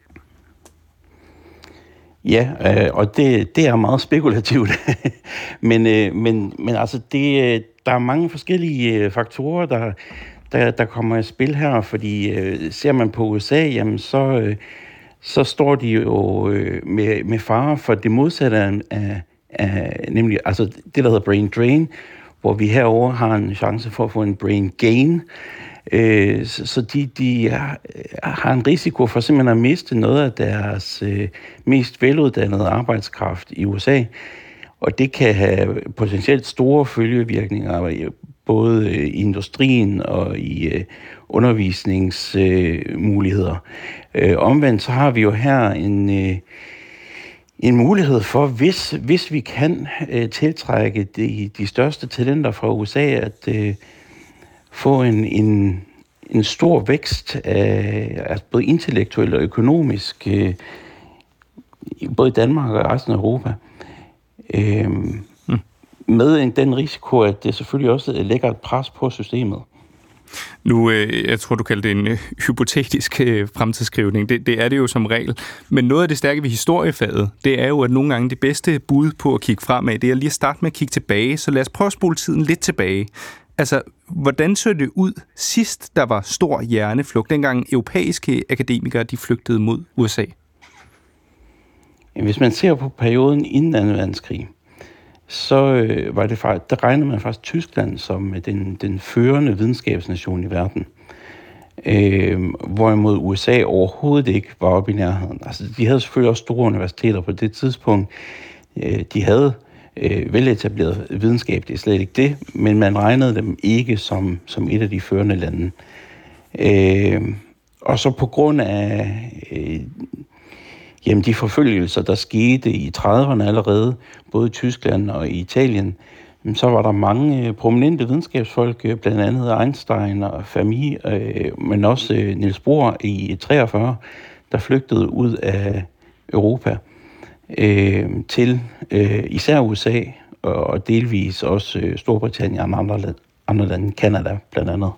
Ja, øh, og det, det er meget spekulativt. men, øh, men, men altså, det, der er mange forskellige faktorer, der, der, der kommer i spil her, fordi øh, ser man på U S A, jamen så, øh, så står de jo øh, med, med fare for det modsatte af, af, nemlig altså det, der hedder brain drain, hvor vi herover har en chance for at få en brain gain. Øh, så så de, de har, har en risiko for simpelthen at miste noget af deres øh, mest veluddannede arbejdskraft i U S A. Og det kan have potentielt store følgevirkninger både i industrien og i øh, undervisningsmuligheder. Øh, omvendt så har vi jo her en, øh, en mulighed for, hvis, hvis vi kan øh, tiltrække de, de største talenter fra U S A, at øh, få en, en, en stor vækst af altså både intellektuelt og økonomisk, øh, både i Danmark og resten af Europa. Øh, hmm. Med en, den risiko, at det selvfølgelig også lægger et pres på systemet. Nu, øh, jeg tror, du kalder det en øh, hypotetisk øh, fremtidsskrivning. Det, det er det jo som regel. Men noget af det stærke ved historiefaget, det er jo, at nogle gange det bedste bud på at kigge fremad, det er lige at starte med at kigge tilbage. Så lad os prøve at spole tiden lidt tilbage. Altså, hvordan så det ud sidst, der var stor hjerneflugt? Dengang europæiske akademikere, de flygtede mod U S A. Hvis man ser på perioden inden anden verdenskrig, så øh, var det faktisk, der regner man faktisk Tyskland som den, den førende videnskabsnation i verden. Øh, hvorimod U S A overhovedet ikke var oppe i nærheden. Altså, de havde selvfølgelig også store universiteter på det tidspunkt. Øh, de havde øh, veletableret videnskab, det er slet ikke det, men man regnede dem ikke som, som et af de førende lande. Øh, og så på grund af øh, jamen, de forfølgelser, der skete i trediverne allerede, både i Tyskland og i Italien, så var der mange prominente videnskabsfolk, blandt andet Einstein og Fermi, men også Niels Bohr i treogfyrre, der flygtede ud af Europa til især U S A og delvis også Storbritannien og andre, andre lande, Canada blandt andet.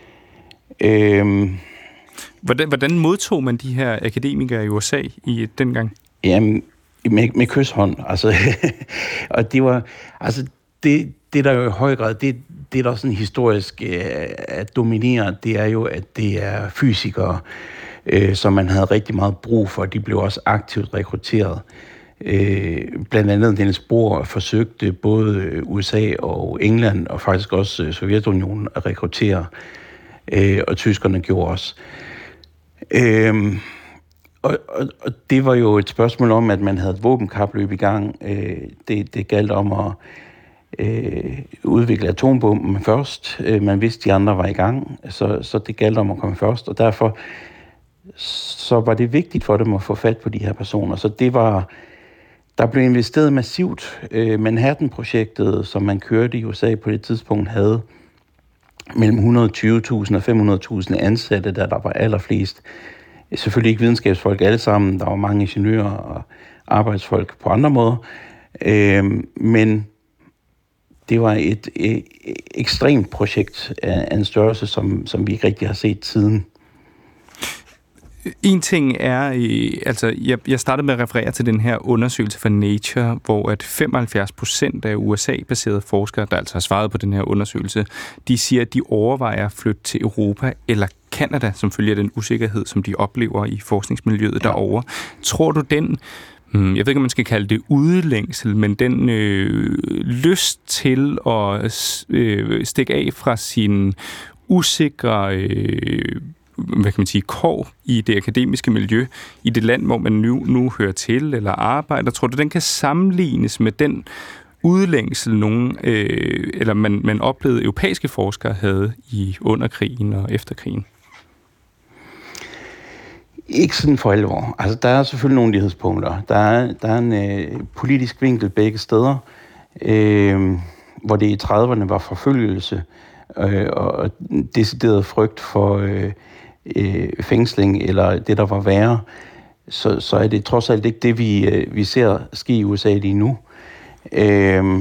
Hvordan, hvordan modtog man de her akademikere i U S A i dengang? Jamen, med, med kysshånd. Altså, og det var, altså, det, det der jo i høj grad, det, det der sådan historisk øh, at dominere, det er jo, at det er fysikere, øh, som man havde rigtig meget brug for. De blev også aktivt rekrutteret. Øh, blandt andet Niels Bohr forsøgte både U S A og England, og faktisk også Sovjetunionen, at rekruttere. Øh, og tyskerne gjorde også. Øhm, og, og, og det var jo et spørgsmål om, at man havde et våbenkapløb i gang. Øh, det, det galt om at øh, udvikle atombomben først. Øh, man vidste, de andre var i gang, så, så det galt om at komme først. Og derfor så var det vigtigt for dem at få fat på de her personer. Så det var, der blev investeret massivt. Øh, Manhattan-projektet, som man kørte i U S A på det tidspunkt, havde mellem et hundrede og tyve tusind og fem hundrede tusind ansatte, der der var allerflest. Selvfølgelig ikke videnskabsfolk alle sammen, der var mange ingeniører og arbejdsfolk på andre måder, øh, men det var et, et ekstremt projekt af en størrelse, som, som vi ikke rigtig har set siden. En ting er, altså jeg, jeg startede med at referere til den her undersøgelse fra Nature, hvor at femoghalvfjerds procent af U S A-baserede forskere, der altså har svaret på den her undersøgelse, de siger, at de overvejer at flytte til Europa eller Canada, som følger den usikkerhed, som de oplever i forskningsmiljøet derovre. Tror du den, jeg ved ikke, om man skal kalde det udelængsel, men den øh, lyst til at øh, stikke af fra sin usikre øh, hvad kan man sige, kår i det akademiske miljø, i det land, hvor man nu, nu hører til eller arbejder, tror du, den kan sammenlignes med den udlængsel, nogen, øh, eller man, man oplevede europæiske forskere havde i underkrigen og efterkrigen? Ikke sådan for alvor. Altså, der er selvfølgelig nogle lighedspunkter. Der er, der er en øh, politisk vinkel begge steder, øh, hvor det i trediverne var forfølgelse øh, og decideret frygt for øh, øh, fængsling, eller det, der var værre, så, så er det trods alt ikke det, vi, øh, vi ser ske i U S A lige nu. Øh,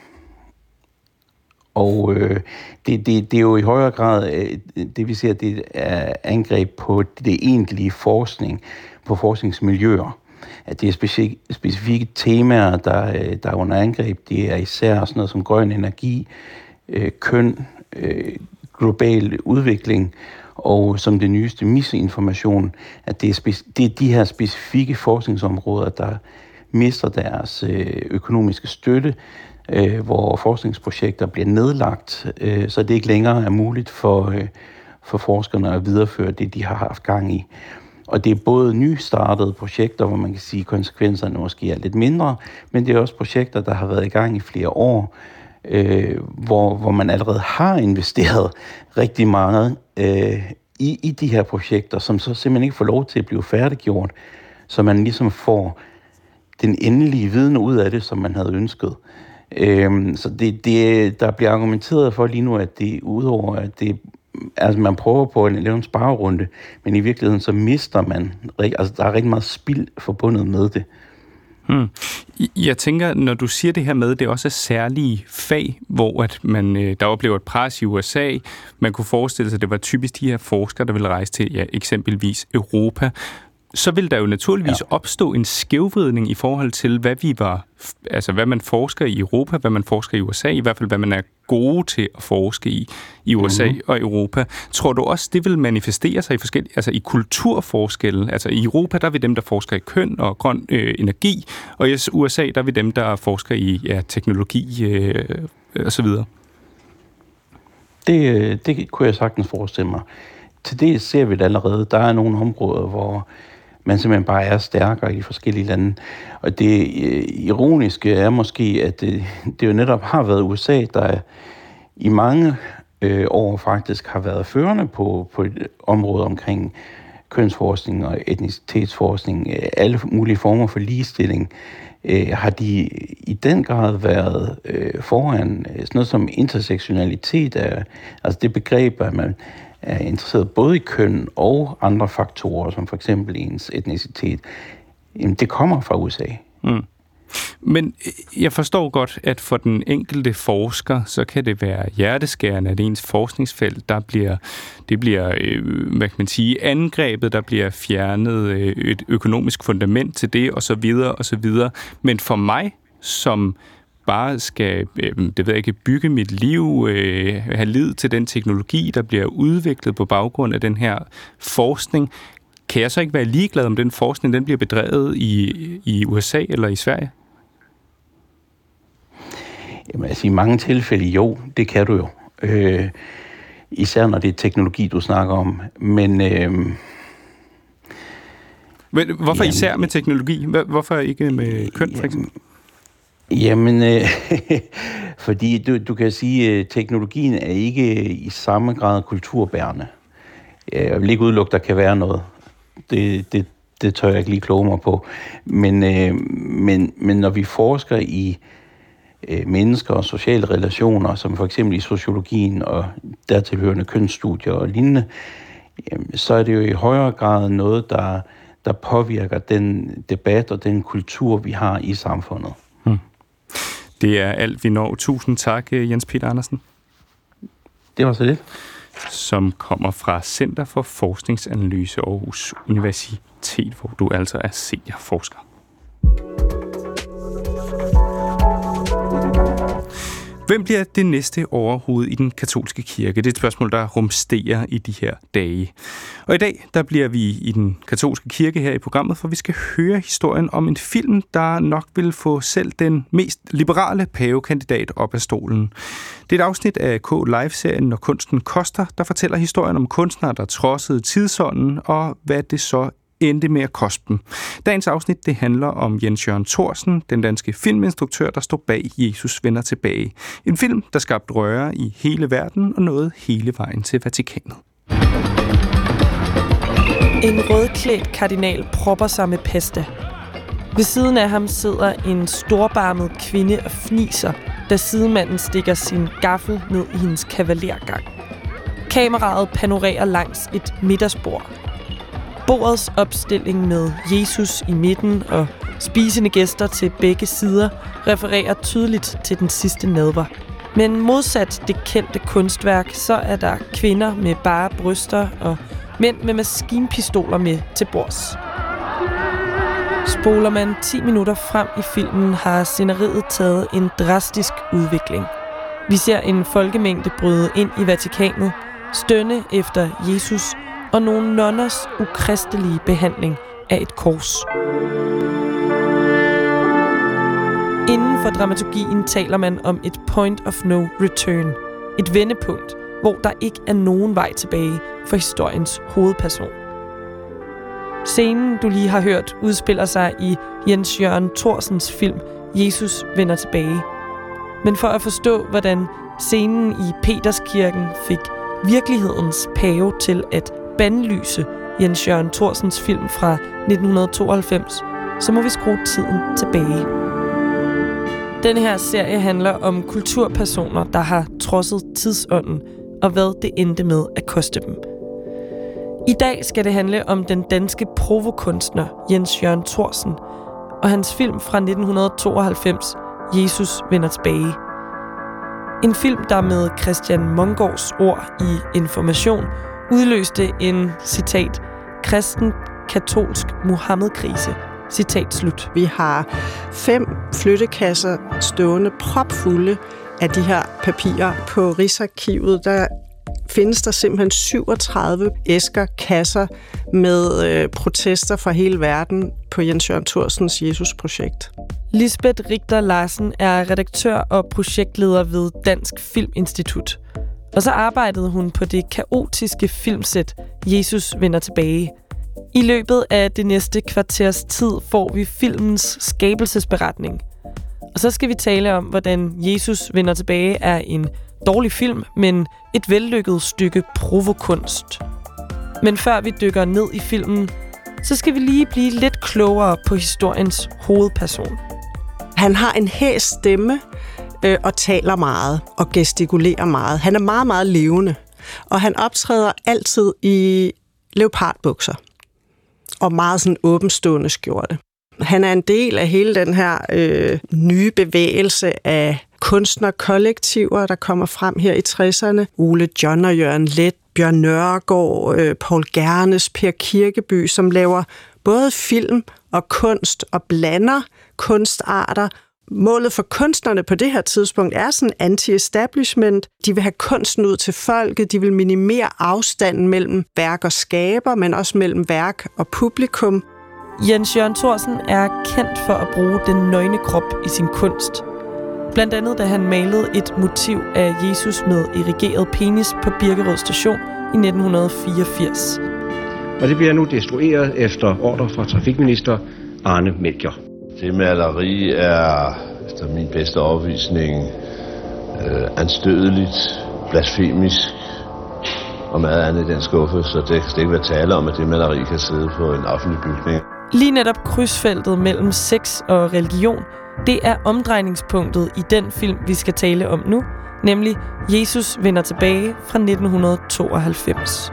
og øh, det, det, det er jo i højere grad, øh, det vi ser, det er angreb på det egentlige forskning, på forskningsmiljøer. At det er specifikke, specifikke temaer, der, der er under angreb. Det er især sådan noget som grøn energi, øh, køn, øh, global udvikling, og som det nyeste misinformation, at det er, speci- det er de her specifikke forskningsområder, der mister deres øh, økonomiske støtte, øh, hvor forskningsprojekter bliver nedlagt, øh, så det ikke længere er muligt for, øh, for forskerne at videreføre det, de har haft gang i. Og det er både nystartede projekter, hvor man kan sige, at konsekvenserne måske er lidt mindre, men det er også projekter, der har været i gang i flere år, øh, hvor, hvor man allerede har investeret rigtig meget øh, i, i de her projekter, som så simpelthen ikke får lov til at blive færdiggjort, så man ligesom får den endelige viden ud af det, som man havde ønsket. Øh, så det, det, der bliver argumenteret for lige nu, at det udover, at det altså man prøver på at lave en sparerunde, men i virkeligheden så mister man, altså der er rigtig meget spild forbundet med det. Hmm. Jeg tænker, når du siger det her med, det er også særlige fag, hvor at man, der oplever et pres i U S A, man kunne forestille sig, at det var typisk de her forskere, der ville rejse til ja, eksempelvis Europa, så vil der jo naturligvis ja. opstå en skævvridning i forhold til, hvad vi var, altså hvad man forsker i Europa, hvad man forsker i U S A, i hvert fald hvad man er gode til at forske i i U S A mm-hmm. og Europa. Tror du også, det vil manifestere sig i forskellige, altså i kulturforskelle? Altså i Europa, der er vi dem, der forsker i køn og grøn øh, energi, og i U S A, der er vi dem, der forsker i ja, teknologi øh, og så videre. Det, det kunne jeg sagtens forestille mig. Til det ser vi det allerede. Der er nogle områder, hvor man simpelthen bare er stærkere i de forskellige lande. Og det øh, ironiske er måske, at det, det jo netop har været U S A, der i mange øh, år faktisk har været førende på, på et område omkring kønsforskning og etnicitetsforskning. Alle mulige former for ligestilling øh, har de i den grad været øh, foran. Sådan noget som intersektionalitet, er, altså det begreb, at man er interesseret både i køn og andre faktorer, som for eksempel ens etnicitet, jamen det kommer fra U S A. Mm. Men jeg forstår godt, at for den enkelte forsker, så kan det være hjerteskærende, at ens forskningsfelt, der bliver, det bliver, hvad kan man sige, angrebet, der bliver fjernet et økonomisk fundament til det, og så videre, og så videre. Men for mig, som bare skal, det ved jeg ikke, bygge mit liv, øh, have lid til den teknologi, der bliver udviklet på baggrund af den her forskning, kan jeg så ikke være ligeglad, om den forskning den bliver bedrevet i, i U S A eller i Sverige? Jamen altså i mange tilfælde jo, det kan du jo. Øh, især når det er teknologi, du snakker om. Men øh, Men hvorfor jamen, især med teknologi? Hvorfor ikke med køn, for eksempel? Jamen, øh, fordi du, du kan sige, at teknologien er ikke i samme grad kulturbærende. Jeg vil ikke udelukke, der kan være noget. Det, det, det tør jeg ikke lige kloge mig på. Men, øh, men, men når vi forsker i øh, mennesker og sociale relationer, som for eksempel i sociologien og dertilhørende kønsstudier og lignende, øh, så er det jo i højere grad noget, der, der påvirker den debat og den kultur, vi har i samfundet. Hmm. Det er alt, vi når. Tusind tak, Jens Peter Andersen. Det var så det. Som kommer fra Center for Forskningsanalyse Aarhus Universitet, hvor du altså er seniorforsker. Hvem bliver det næste overhoved i den katolske kirke? Det er et spørgsmål, der rumsterer i de her dage. Og i dag, der bliver vi i den katolske kirke her i programmet, for vi skal høre historien om en film, der nok vil få selv den mest liberale pavekandidat op af stolen. Det er et afsnit af K-Live-serien Når kunsten koster, der fortæller historien om kunstnere, der trodsede tidsånden, og hvad det så endte med at koste dem. Dagens afsnit, det handler om Jens Jørgen Thorsen, den danske filminstruktør, der stod bag Jesus vender tilbage. En film, der skabte røre i hele verden og nåede hele vejen til Vatikanet. En rødklædt kardinal propper sig med pasta. Ved siden af ham sidder en storbarmet kvinde og fniser, da sidemanden stikker sin gaffel ned i hendes kavalergang. Kameraet panorerer langs et middagsbord. Bordets opstilling med Jesus i midten og spisende gæster til begge sider refererer tydeligt til den sidste nadver. Men modsat det kendte kunstværk, så er der kvinder med bare bryster og mænd med maskinpistoler med til bords. Spoler man ti minutter frem i filmen, har sceneriet taget en drastisk udvikling. Vi ser en folkemængde bryde ind i Vatikanet, stønne efter Jesus og nogle nonners ukristelige behandling af et kors. Inden for dramaturgien taler man om et point of no return, et vendepunkt, hvor der ikke er nogen vej tilbage for historiens hovedperson. Scenen, du lige har hørt, udspiller sig i Jens Jørgen Thorsens film Jesus vender tilbage. men for at forstå, hvordan scenen i Peterskirken fik virkelighedens pave til at bandlyse Jens Jørgen Thorsens film fra nitten tooghalvfems, så må vi skrue tiden tilbage. Denne her serie handler om kulturpersoner, der har trodset tidsånden, og hvad det endte med at koste dem. I dag skal det handle om den danske provokunstner Jens Jørgen Thorsen og hans film fra nitten tooghalvfems, Jesus vender tilbage. En film, der med Christian Mongårds ord i Information udløste en, citat, kristen-katolsk Muhammed-krise. Citat slut. Vi har fem flyttekasser stående propfulde af de her papirer. På Rigsarkivet, der findes der simpelthen syvogtredive æsker, kasser med øh, protester fra hele verden på Jens Jørgen Thorsens Jesus-projekt. Lisbeth Richter Larsen er redaktør og projektleder ved Dansk Filminstitut. Og så arbejdede hun på det kaotiske filmsæt Jesus vender tilbage. I løbet af det næste kvarters tid får vi filmens skabelsesberetning. Og så skal vi tale om, hvordan Jesus vender tilbage er en dårlig film, men et vellykket stykke provokunst. Men før vi dykker ned i filmen, så skal vi lige blive lidt klogere på historiens hovedperson. Han har en hæs stemme øh, og taler meget og gestikulerer meget. Han er meget, meget levende, og han optræder altid i leopardbukser og meget sådan åbenstående skjorte. Han er en del af hele den her øh, nye bevægelse af kunstnerkollektiver, der kommer frem her i tresserne. Ole John og Jørgen Leth, Bjørn Nørgaard, øh, Paul Gernes, Per Kirkeby, som laver både film og kunst og blander kunstarter. Målet for kunstnerne på det her tidspunkt er sådan anti-establishment. De vil have kunsten ud til folket, de vil minimere afstanden mellem værk og skaber, men også mellem værk og publikum. Jens Jørgen Thorsen er kendt for at bruge den nøgne krop i sin kunst. Blandt andet da han malede et motiv af Jesus med erigeret penis på Birkerød Station i nitten fireogfirs. Og det bliver nu destrueret efter ordre fra trafikminister Arne Melchior. Det maleri er efter min bedste overbevisning øh, anstødeligt, blasfemisk og meget andet i den skuffe, så det kan ikke være tale om, at det maleri kan sidde på en offentlig bygning. Lige netop krydsfeltet mellem sex og religion, det er omdrejningspunktet i den film, vi skal tale om nu, nemlig Jesus vender tilbage fra nitten tooghalvfems.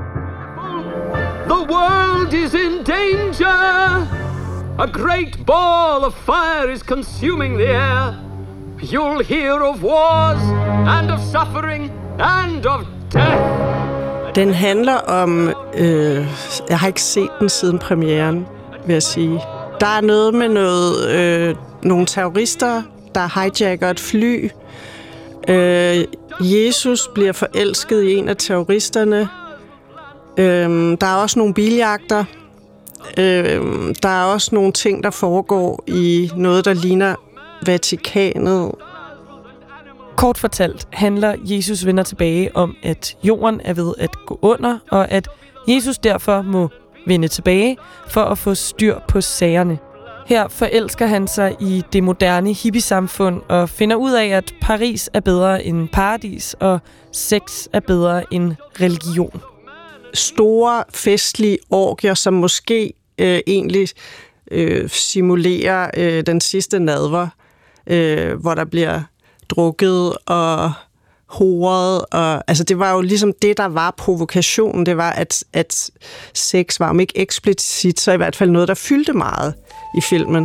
The world is in danger! A great ball of fire is consuming the air. You'll hear of wars and of suffering and of death. Den handler om... Øh, jeg har ikke set den siden premieren, vil jeg sige. Der er noget med noget, øh, nogle terrorister, der hijacker et fly. Øh, Jesus bliver forelsket i en af terroristerne. Øh, der er også nogle biljagter. Øh, der er også nogle ting, der foregår i noget, der ligner Vatikanet. Kort fortalt handler Jesus vender tilbage om, at jorden er ved at gå under, og at Jesus derfor må vende tilbage for at få styr på sagerne. Her forelsker han sig i det moderne hippiesamfund og finder ud af, at Paris er bedre end paradis, og sex er bedre end religion. Store festlige orgier, som måske øh, egentlig øh, simulerer øh, den sidste nadver, øh, hvor der bliver drukket og horet. Og, altså det var jo ligesom det, der var provokationen. Det var, at, at sex var om ikke eksplicit, så i hvert fald noget, der fyldte meget i filmen.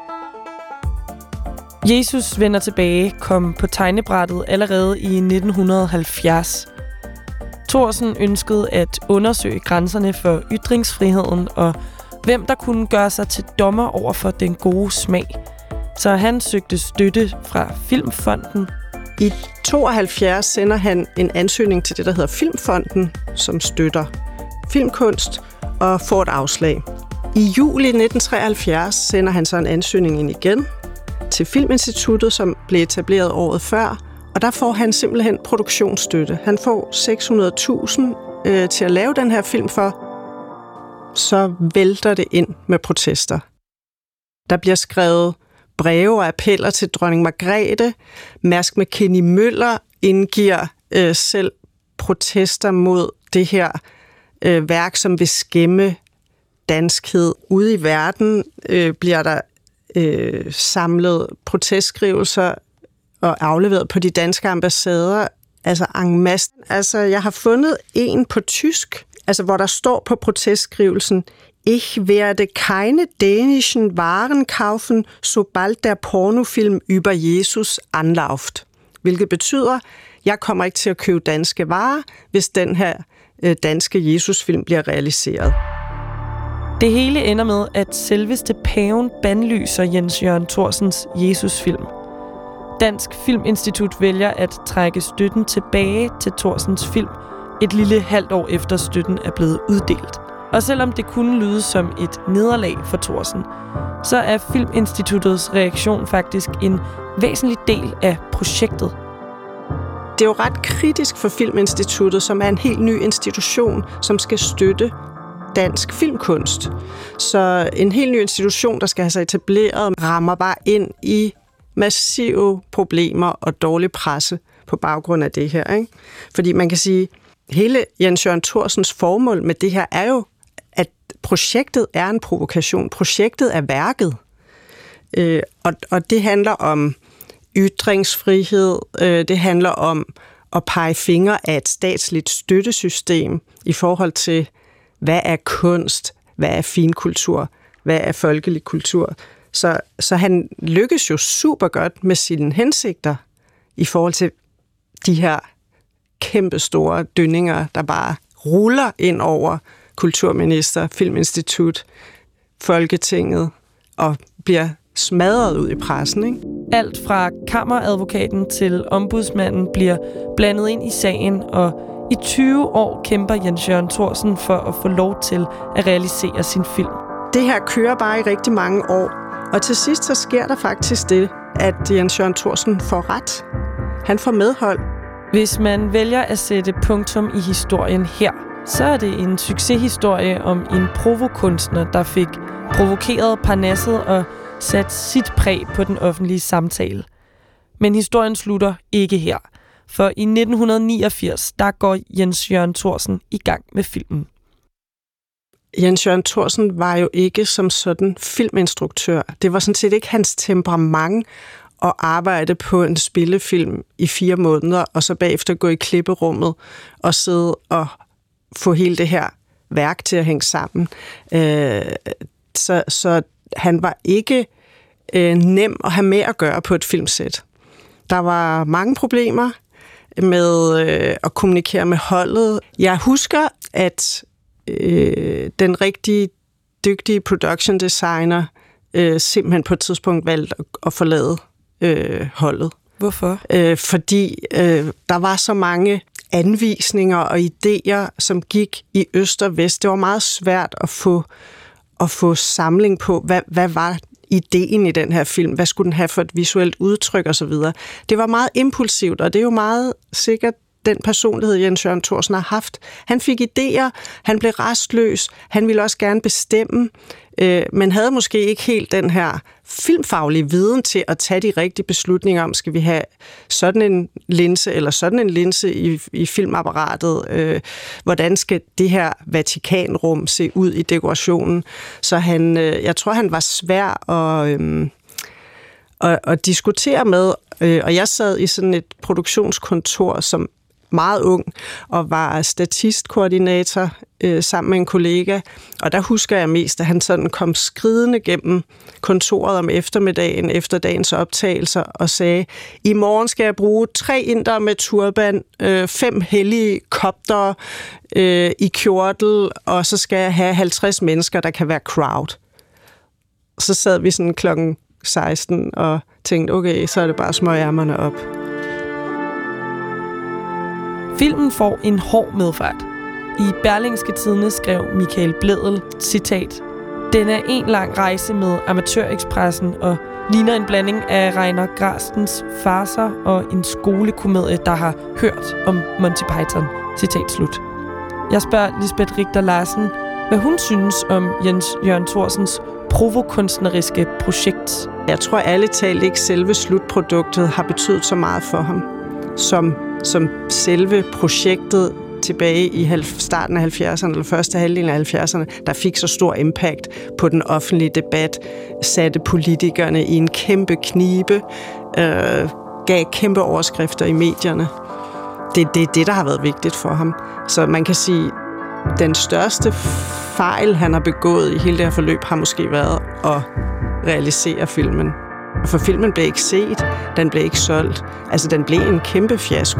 Jesus vender tilbage kom på tegnebrættet allerede i nitten halvfjerds. Thorsen ønskede at undersøge grænserne for ytringsfriheden og hvem der kunne gøre sig til dommer over for den gode smag. Så han søgte støtte fra Filmfonden. I tooghalvfjerds sender han en ansøgning til det, der hedder Filmfonden, som støtter filmkunst, og får et afslag. I juli nitten treoghalvfjerds sender han så en ansøgning ind igen til Filminstituttet, som blev etableret året før, og der får han simpelthen produktionsstøtte. Han får seks hundrede tusind øh, til at lave den her film for. Så vælter det ind med protester. Der bliver skrevet breve og appeller til dronning Margrethe. Mærsk McKinney Møller indgiver øh, selv protester mod det her øh, værk, som vil skæmme danskhed. Ude i verden øh, bliver der øh, samlet protestskrivelser og afleveret på de danske ambassader, altså en masse. Altså, jeg har fundet en på tysk, altså hvor der står på protestskrivelsen: Ich werde keine dänischen Waren kaufen, sobald der Pornofilm über Jesus anläuft. Hvilket betyder, jeg kommer ikke til at købe danske varer, hvis den her øh, danske Jesusfilm bliver realiseret. Det hele ender med, at selveste paven bandlyser Jens Jørgen Thorsens Jesusfilm. Dansk Filminstitut vælger at trække støtten tilbage til Thorsens film, et lille halvt år efter støtten er blevet uddelt. Og selvom det kunne lyde som et nederlag for Thorsen, så er Filminstituttets reaktion faktisk en væsentlig del af projektet. Det er jo ret kritisk for Filminstituttet, som er en helt ny institution, som skal støtte dansk filmkunst. Så en helt ny institution, der skal have sig etableret, rammer bare ind i massive problemer og dårlig presse på baggrund af det her, ikke? Fordi man kan sige, hele Jens Jørgen Thorsens formål med det her er jo, at projektet er en provokation. Projektet er værket. Øh, og, og det handler om ytringsfrihed. Øh, det handler om at pege fingre af et statsligt støttesystem i forhold til, hvad er kunst, hvad er finkultur, hvad er folkelig kultur. Så, så han lykkes jo super godt med sine hensigter i forhold til de her kæmpe store dønninger, der bare ruller ind over kulturminister, Filminstitut, Folketinget og bliver smadret ud i pressen, ikke? Alt fra kammeradvokaten til ombudsmanden bliver blandet ind i sagen, og i tyve år kæmper Jens Jørgen Thorsen for at få lov til at realisere sin film. Det her kører bare i rigtig mange år, og til sidst så sker der faktisk det, at Jens Jørgen Thorsen får ret. Han får medhold. Hvis man vælger at sætte punktum i historien her, så er det en succeshistorie om en provokunstner, der fik provokeret parnasset og sat sit præg på den offentlige samtale. Men historien slutter ikke her, for i nitten niogfirs, der går Jens Jørgen Thorsen i gang med filmen. Jens Jørgen Thorsen var jo ikke som sådan filminstruktør. Det var sådan set ikke hans temperament at arbejde på en spillefilm i fire måneder, og så bagefter gå i klipperummet og sidde og få hele det her værk til at hænge sammen. Øh, så, så han var ikke øh, nem at have med at gøre på et filmsæt. Der var mange problemer med øh, at kommunikere med holdet. Jeg husker, at øh, den rigtig dygtige production designer øh, simpelthen på et tidspunkt valgte at, at forlade øh, holdet. Hvorfor? Øh, fordi øh, der var så mange anvisninger og idéer, som gik i øst og vest. Det var meget svært at få, at få samling på, hvad, hvad var ideen i den her film? Hvad skulle den have for et visuelt udtryk osv.? Det var meget impulsivt, og det er jo meget sikkert den personlighed, Jens Jørgen Thorsen har haft. Han fik idéer, han blev rastløs, han ville også gerne bestemme, øh, men havde måske ikke helt den her filmfaglige viden til at tage de rigtige beslutninger om, skal vi have sådan en linse eller sådan en linse i, i filmapparatet? Øh, hvordan skal det her Vatikanrum se ud i dekorationen? Så han, øh, jeg tror, han var svær at, øh, at, at diskutere med, øh, og jeg sad i sådan et produktionskontor som meget ung, og var statistkoordinator øh, sammen med en kollega, og der husker jeg mest, at han sådan kom skridende gennem kontoret om eftermiddagen efter dagens optagelser og sagde, i morgen skal jeg bruge tre indere med turban, øh, fem helikoptere øh, i kjortel, og så skal jeg have halvtreds mennesker, der kan være crowd. Så sad vi sådan klokken seksten og tænkte, okay, så er det bare smøgærmerne op. Filmen får en hård medfart. I Berlingske Tidende skrev Michael Blædel, citat, den er en lang rejse med Amatørekspressen og ligner en blanding af Reiner Grastens farser og en skolekomedie, der har hørt om Monty Python, citat slut. Jeg spørger Lisbeth Richter Larsen, hvad hun synes om Jens Jørgen Thorsens provokunstneriske projekt. Jeg tror ærligt talt ikke, selve slutproduktet har betydet så meget for ham, som, som selve projektet tilbage i starten af halvfjerdserne, eller første halvdel af halvfjerdserne, der fik så stor impact på den offentlige debat, satte politikerne i en kæmpe knibe, øh, gav kæmpe overskrifter i medierne. Det er det, det, der har været vigtigt for ham. Så man kan sige, den største fejl, han har begået i hele det her forløb, har måske været at realisere filmen. For filmen blev ikke set, den blev ikke solgt. Altså, den blev en kæmpe fiasko.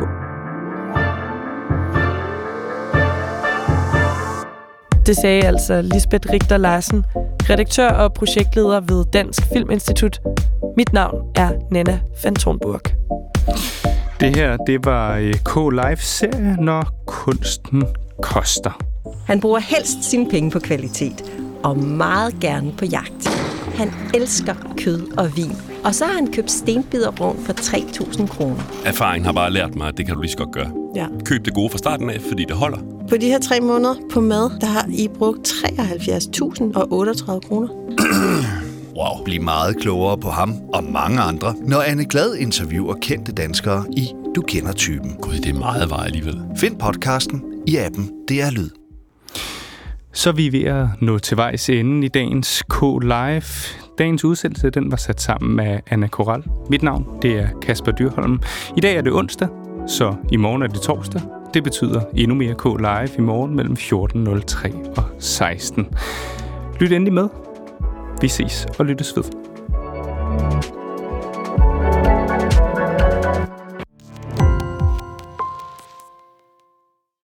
Det sagde altså Lisbeth Richter Larsen, redaktør og projektleder ved Dansk Filminstitut. Mit navn er Nanna van Tornburg. Det her, det var K-Live-serie, Når kunsten koster. Han bruger helst sine penge på kvalitet, og meget gerne på jagt. Han elsker kød og vin, og så har han købt stenbiderrogn for tre tusind kroner. Erfaringen har bare lært mig, at det kan du lige så godt gøre. Ja. Køb det gode fra starten af, fordi det holder. På de her tre måneder på mad, der har I brugt treoghalvfjerds tusind og otteogtredive kroner. Wow, bliv meget klogere på ham og mange andre, når Anne Glad interviewer kendte danskere i Du kender typen. Gud, det er meget vej alligevel. Find podcasten i appen D R Lyd. Så vi er ved at nå til vejs ende i dagens K-Live. Dagens udsendelse, den var sat sammen med Anna Koral. Mit navn, det er Kasper Dyrholm. I dag er det onsdag, så i morgen er det torsdag. Det betyder endnu mere K-Live i morgen mellem fjorten nul tre og seksten. Lyt endelig med. Vi ses og lyttes ved.